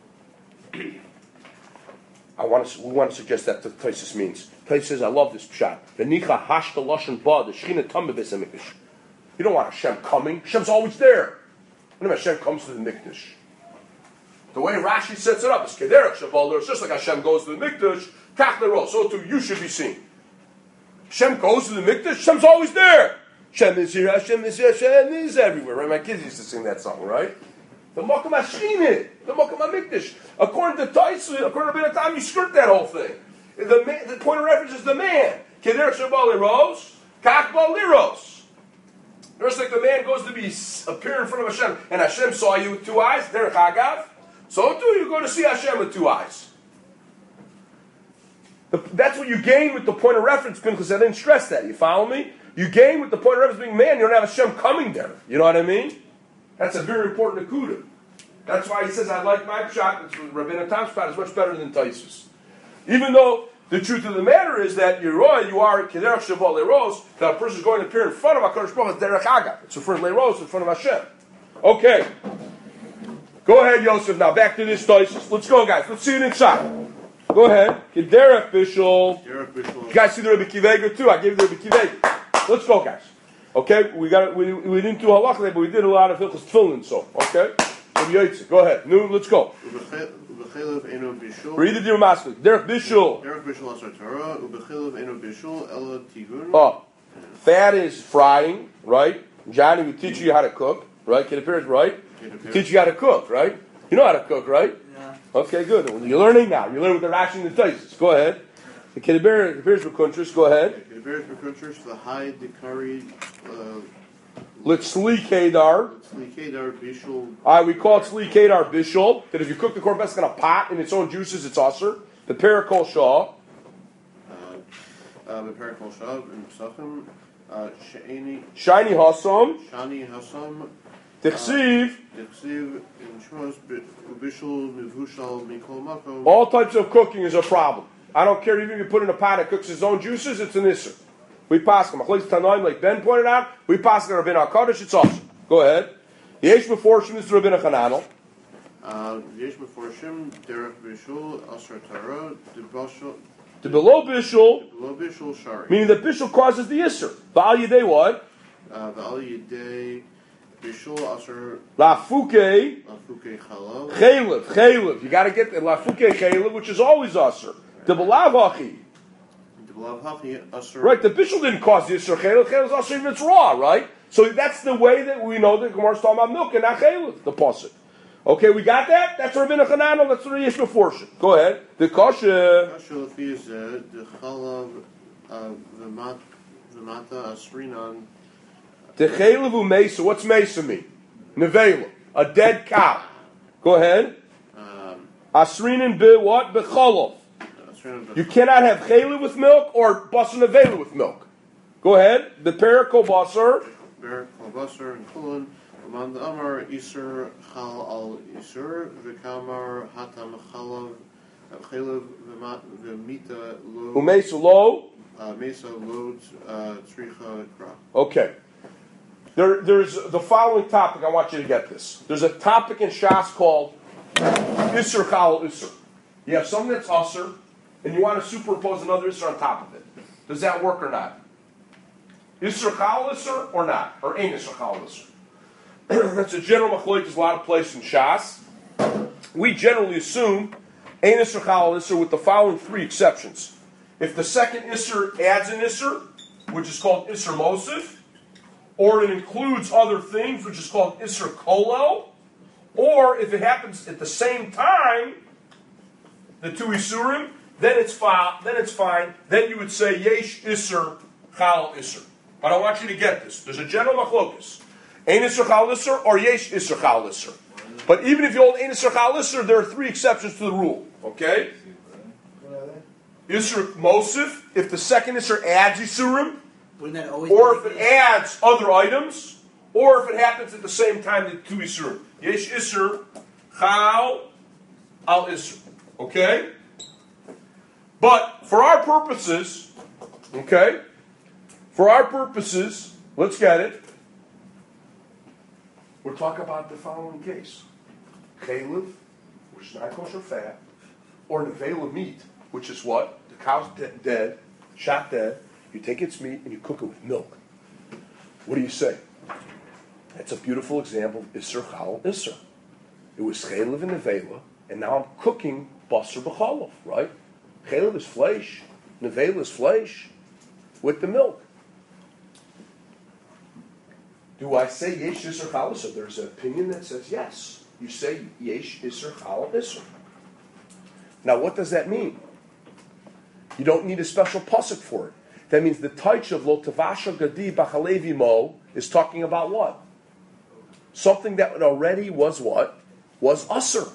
We want to suggest that the Taisus means. Taisus says, I love this pshat. V'nicha hashta lashon ba, the Shechina tam bebeis hamikdash. You don't want Hashem coming. Hashem's always there. When Hashem comes to the mikdash. The way Rashi sets it up is kederach shabalder. It's just like Hashem goes to the mikdash. Kach lerol. So too you should be seen. Hashem goes to the mikdash. Hashem's always there. Hashem is here. Hashem is here. Hashem is everywhere. Right? My kids used to sing that song, right? The Mokum HaShchina, the Mokum HaMikdash. According to Taisa, according to Ben Atam, you skirt that whole thing. The point of reference is the man. Keder Shabal Liros, Kakbal Liros. Just like the man goes to be appear in front of Hashem, and Hashem saw you with two eyes, Derech Hagav, so too you go to see Hashem with two eyes. That's what you gain with the point of reference, because I didn't stress that. You follow me? You gain with the point of reference being man, you don't have Hashem coming there. You know what I mean? That's a very important akuda. That's why he says, I like my pshat, Rabbeinu Tam's pshat is much better than Taisus. Even though the truth of the matter is that you are Kederach Shaval Leros, that a person is going to appear in front of HaKadosh Baruch Hu, Derech Hagav. It's in front of Leros, in front of Hashem. Okay. Go ahead, Yosef, now back to this Taisus. Let's go, guys. Let's see it inside. Go ahead. Kederach Bishul. You guys see the Rebbe Kiveger too? I gave you the Rebbe Kiveger. Let's go, guys. Okay, we didn't do halakha today, but we did a lot of hilchos tefillin. So, okay, go ahead. No, let's go. Read the Dir Maslik. Derech Bishul. Oh, fat is frying, right? Johnny would teach you how to cook, right? Kid appears, right? Teach you how to cook, right? You know how to cook, right?
Yeah.
Okay, good. You're learning now. You learn with the Rashi and the Taisus. Go ahead. The Kid appears with Kuntris. Go ahead.
The high Dikari
Litzli Kedar.
Bishul.
Alright, we call it Tzli Kedar Bishul. That if you cook the korban pesach in a pot in its own juices, it's usher. The Perikol Shah.
The Perikol Shah in Pesachim.
Shiny Hassam.
Shani Hassam.
Tichsiv.
Dichsiv in Shmos Bishul Mivushal Mikol Makom.
All types of cooking is a problem. I don't care even if you put in a pot that cooks its own juices, it's an isser. We pass them. Like Ben pointed out, we pass them Rabbeinu HaKadosh, it's awesome. Go ahead. Yesh Meforshim is Rabbeinu Chananel.
Yesh Meforshim, Derech Bishul, Asher Tara,
The below bishul,
Shari.
meaning the bishul causes the isser. V'al yedei what?
V'al yedei Bishul, Asher
Lafuke
Chalav.
Chaylev. You got to get the Lafuke Chaylev, which is always usser. The Belav Right, the bishul didn't cause the Yisr Chaylev. Chaylev is also even it's raw, right? So that's the way that we know that Gemara is talking about milk and not Chaylev, the pasuk. Okay, we got that? That's Rabbeinu Chananel, that's the Yesh Meforshim. Go ahead. The Kasha.
Kasha is the Chalav V'mata Asrinan.
The Chaylev Mesa. What's Mesa mean? Nevela. A dead cow. Go ahead. Asrinan be what? B'chalav. You cannot have chaylev with milk or basar nevela with milk. Go ahead. The perikol basar.
Perikol basar and kulon. Amand amar iser chal al iser v'kamar hatam chalav chaylev v'mita lo.
Umesa lo.
Mesa loads tzricha kra.
Okay. There's the following topic. I want you to get this. There's a topic in Shas called iser chal iser. You have something that's usher, and you want to superimpose another Isser on top of it. Does that work or not? Isser Chal Isser or not? Or ain't Isser Chal Isser? That's a general machlokes. There's a lot of places in Shas. We generally assume ain't Isser Chal Isser with the following three exceptions. If the second Isser adds an Isser, which is called Isser Mosif, or it includes other things, which is called Isser Kolel, or if it happens at the same time, the two Isurim, then it's fine. Then you would say Yesh Isser Chal Isser. But I want you to get this. There's a general machlokus. Ein Isser Chal Isser or Yesh Isser Chal Isser. But even if you hold Ein Isser Chal Isser, there are three exceptions to the rule. Okay? Isser Mosif, if the second Isser adds Isurim,
Wouldn't that always
or
be
if it adds other items, or if it happens at the same time the two Isurim. Yesh Isser Chal Al Isser. Okay? But for our purposes, let's get it. We're talking about the following case. Chaylev, which is not kosher fat, or nevela meat, which is what? The cow's dead, shot dead. You take its meat and you cook it with milk. What do you say? That's a beautiful example of Isser Chal Isser. It was Chaylev and nevela, and now I'm cooking basar b'chalav, right? Chaylev is flesh, nevela is flesh, with the milk. Do I say yesh isser chal isser? There's an opinion that says yes. you say yesh isser chal isser. Now, what does that mean? You don't need a special pasuk for it. That means the taich of lo tavasha gadi b'chalevi mo is talking about what? Something that already was what? Was usser.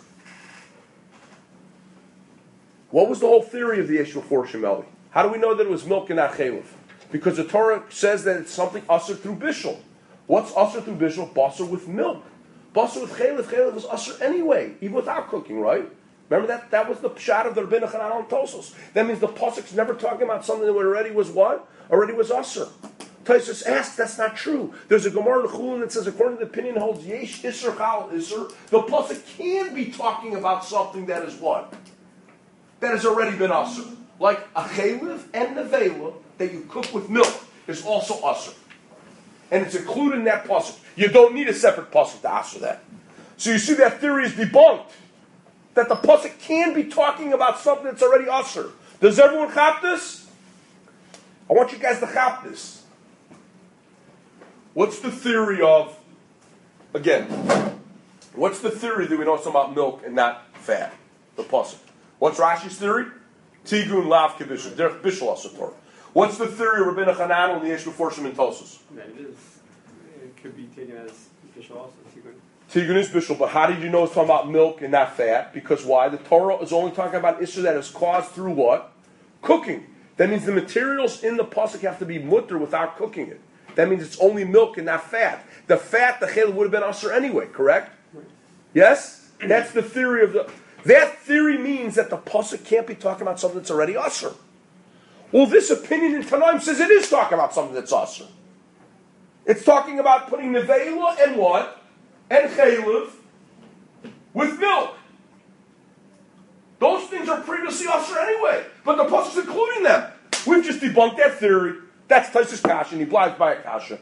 What was the whole theory of the Yesh before Shemeli? How do we know that it was milk and not chaylev? Because the Torah says that it's something usser through bishul. What's usser through bishul? Basar with milk. Basar with chaylev. Chaylev was usser anyway, even without cooking, right? Remember that? That was the pshat of the Rebbeinu Chanan on Tosos. That means the pasuk's never talking about something that already was what? Already was usser. Tosos asks, that's not true. There's a Gemara in Chulin that says, according to the opinion holds yesh isser chal isser, the pasuk can be talking about something that is what? That has already been usser. Like a chaylev and nevela that you cook with milk is also usser. And it's included in that pasuk. You don't need a separate pasuk to answer that. So you see that theory is debunked. That the pasuk can be talking about something that's already usher. Does everyone chop this? I want you guys to chop this. What's the theory of, again, what's the theory that we know something about milk and not fat? The pasuk. What's Rashi's theory? Tigun lav kibishul. Derech bishul asur Torah. What's the theory of Rebbeinu Chanan and the Yesh before Shimon Tosos?
It could be taken as bishul also.
Tigun is bishul, but how did you know it's talking about milk and not fat? Because why? The Torah is only talking about issue that is caused through what? Cooking. That means the materials in the pasuk have to be mutter without cooking it. That means it's only milk and not fat. The fat, the chaylev would have been usher anyway, correct? Yes? That's the theory of the... That theory means that the pasuk can't be talking about something that's already usher. Well, this opinion in Tanaim says it is talking about something that's usher. It's talking about putting nevela and what? And chaylev with milk. Those things are previously usher anyway, but the pasuk's including them. We've just debunked that theory. That's Taisus Kasha, and he blies by a Kasha.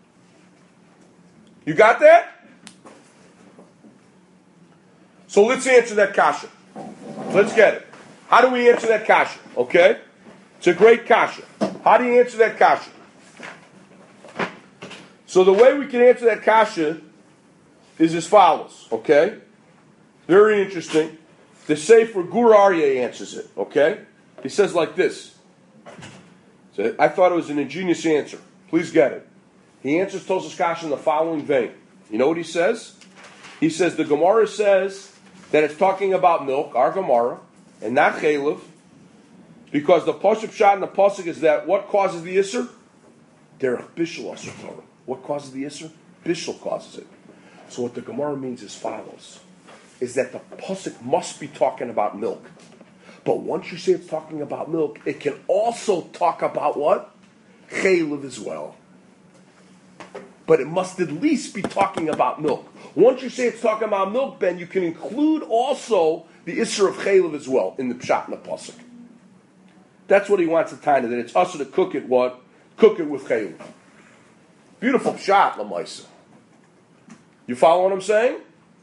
You got that? So let's answer that Kasha. Let's get it. How do we answer that Kasha? Okay? It's a great Kasha. How do you answer that Kasha? So the way we can answer that Kasha is as follows, okay? Very interesting. The Sefer Gur Aryeh answers it, okay? He says like this. So I thought it was an ingenious answer. Please get it. He answers Tosas Kasha in the following vein. You know what he says? He says the Gemara says that it's talking about milk, our Gemara, and not chaylev, because the pasuk shot in the pasuk is that what causes the isser? Derech bishul asur Torah. What causes the isser? Bishul causes it. So what the Gemara means is follows: is that the pasuk must be talking about milk. But once you say it's talking about milk, it can also talk about what? Chaylev as well. But it must at least be talking about milk. Once you say it's talking about milk, Ben, you can include also the Isser of Chaylev as well in the Pshat and the Pasuk. That's what he wants to tie to, that it's us to cook it what? Cook it with Chaylev. Beautiful Pshat, Lamaisa. You follow what I'm saying?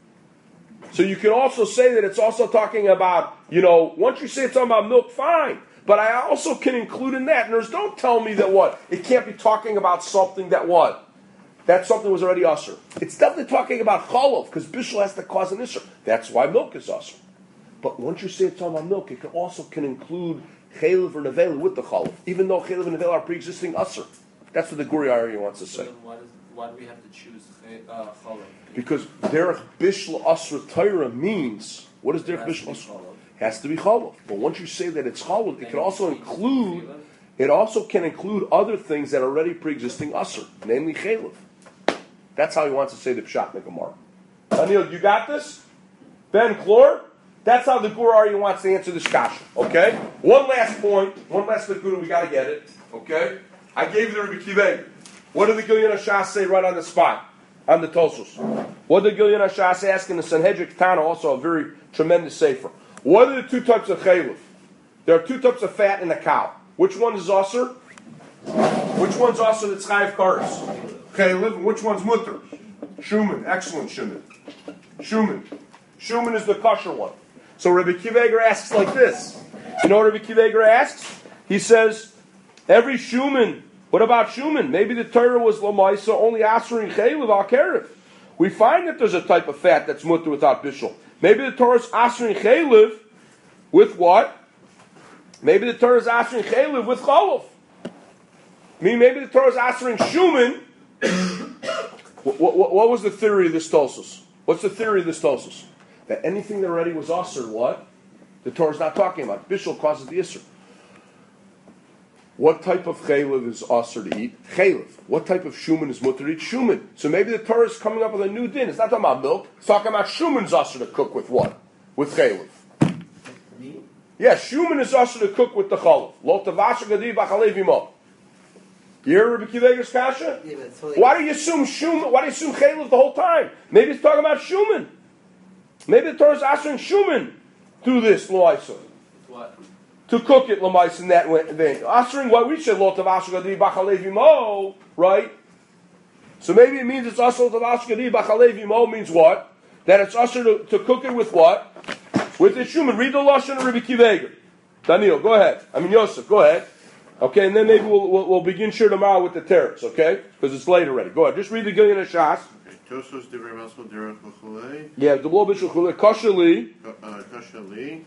So you can also say that it's also talking about, once you say it's talking about milk, fine. But I also can include in that. And don't tell me that what? It can't be talking about something that what? That something was already usher. It's definitely talking about cholov, because bishul has to cause an isser. That's why milk is usher. But once you say it's talking about milk, it can include chaylev or nevela with the cholov, even though chaylev and nevela are pre-existing usher. That's what the Guri Ari wants to say.
So then why do we have to choose cholov?
Because derech bishul asr Torah means, what does derech bishul asr? Has to be cholov. But once you say that it's cholov, it can also include. It also can include other things that are already pre-existing usr, namely chaylev. That's how he wants to say the pshat in the Gemara. Daniel, you got this? Ben Chlor? That's how the Gur Aryeh wants to answer this kasha. Okay? One last point. One last Nakuda. We got to get it. Okay? I gave you the Rebbe Kiva. What did the Gilyon HaShas say right on the spot? On the Tosos. What did the Gilyon HaShas ask in the Sanhedrin Tana? Also a very tremendous sefer. What are the two types of chaylev? There are two types of fat in a cow. Which one is asur? Which one's asur that's chayiv kares? Chaylev. Which one's mutter? Shuman. Excellent Shuman. Shuman is the kosher one. So Rebbe Kiva asks like this. You know what Rebbe Kiva asks? He says, every Shuman. What about Shuman? Maybe the Torah was Lamaisa only answering Chaylev al Kerev. we find that there's a type of fat that's mutter without bishul. Maybe the Torah is asering chaylev with what? Maybe the Torah is asering chaylev with chalav. I mean, maybe the Torah is asering shuman. What was the theory of this Tosos? What's the theory of this Tosos? That anything that already was aser, what? The Torah is not talking about. Bishul causes the isser. What type of chaylev is aser to eat? Chaylev. What type of shuman is mutter to eat? Shuman. So maybe the Torah is coming up with a new din. It's not talking about milk. It's talking about shuman's aser to cook with what? With chaylev. Yeah, shuman is aser to cook with the chalav. Lo tavasha gadi b'chalev imo. You hear Rabbi Akiva Eiger's kasha?
Yeah, but totally.
Why do you assume shuman? Why do you assume chaylev the whole time? Maybe it's talking about shuman. Maybe the Torah is asking shuman through this lo'isa.
What?
To cook it l'mais in that vein. Asering what we said, lo tavasha gadi b'chalev imo, right? So maybe it means it's also tavasha gadi b'chalev imo means what? That it's usher to cook it with what? With the shuman. Read the lashon of Rabbi Akiva Eiger. Daniel, go ahead. Yosef, go ahead. Okay, and then maybe we'll begin shir tomorrow with the teretz, okay? Because it's late already. Go ahead. Just read the Gilyon of Shas.
Tosos divrei masel derech v'chulei.
Yeah, the blow bishul chulei kashali.
Kashali.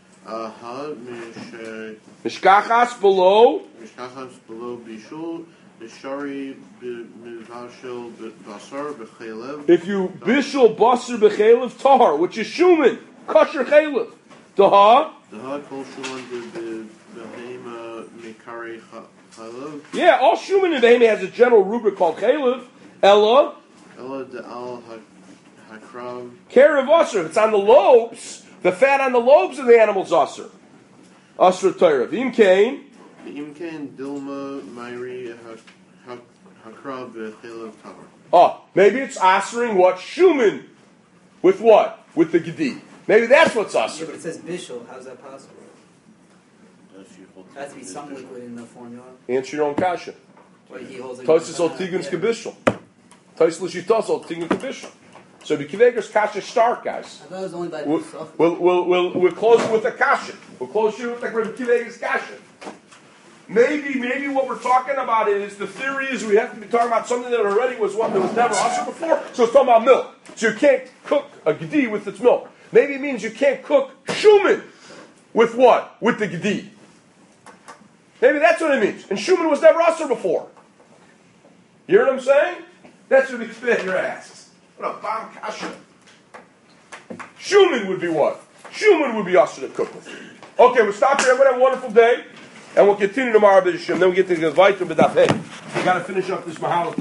Mishkachas below.
Mishkachas below bishul. Bishari b'mivashel basar b'chelev.
If you bishul basar b'chelev tahar, which is shuman, kosher chelev. Daha.
Daha kol shuman b'hema mikari chelev.
Yeah, all shuman in behema has a general rubric called chelev. Ella.
Ella de'al hakrav.
Kerev asr. If it's on the lobes, the fat on the lobes of the animal's asr. Asr Torah. V'im kain.
V'im kain dilma mayri hakrav v'chelev tahar.
Oh, maybe it's asring what? Shuman. With what? With the gedi. Maybe that's what's
Yeah,
asr.
but it says bishul. How's that possible? There has to be some liquid in the formula.
Answer your own kasha.
What he holds like
Tosis ol tigun's kibishul. Tosis l'shitos ol tigun kibishul. So the Kiveger's kasha start, guys.
I thought it was only by
We'll close with a kasha. We'll close here with the Kiveger's kasha. Maybe what we're talking about is the theory is we have to be talking about something that already was one that was never usher before. So it's talking about milk. So you can't cook a gedi with its milk. Maybe it means you can't cook shuman with what? With the gedi. Maybe that's what it means. And shuman was never usher before. You hear what I'm saying? That's what the Kiveger asks. What a bomb kasha. Shuman would be what? Shuman would be usher to cook with. Okay, we'll stop here. Everyone have a wonderful day. And we'll continue tomorrow, B'Hashem. Then we get to the Vayter B'Daf Hey. We got to finish up this Mahal.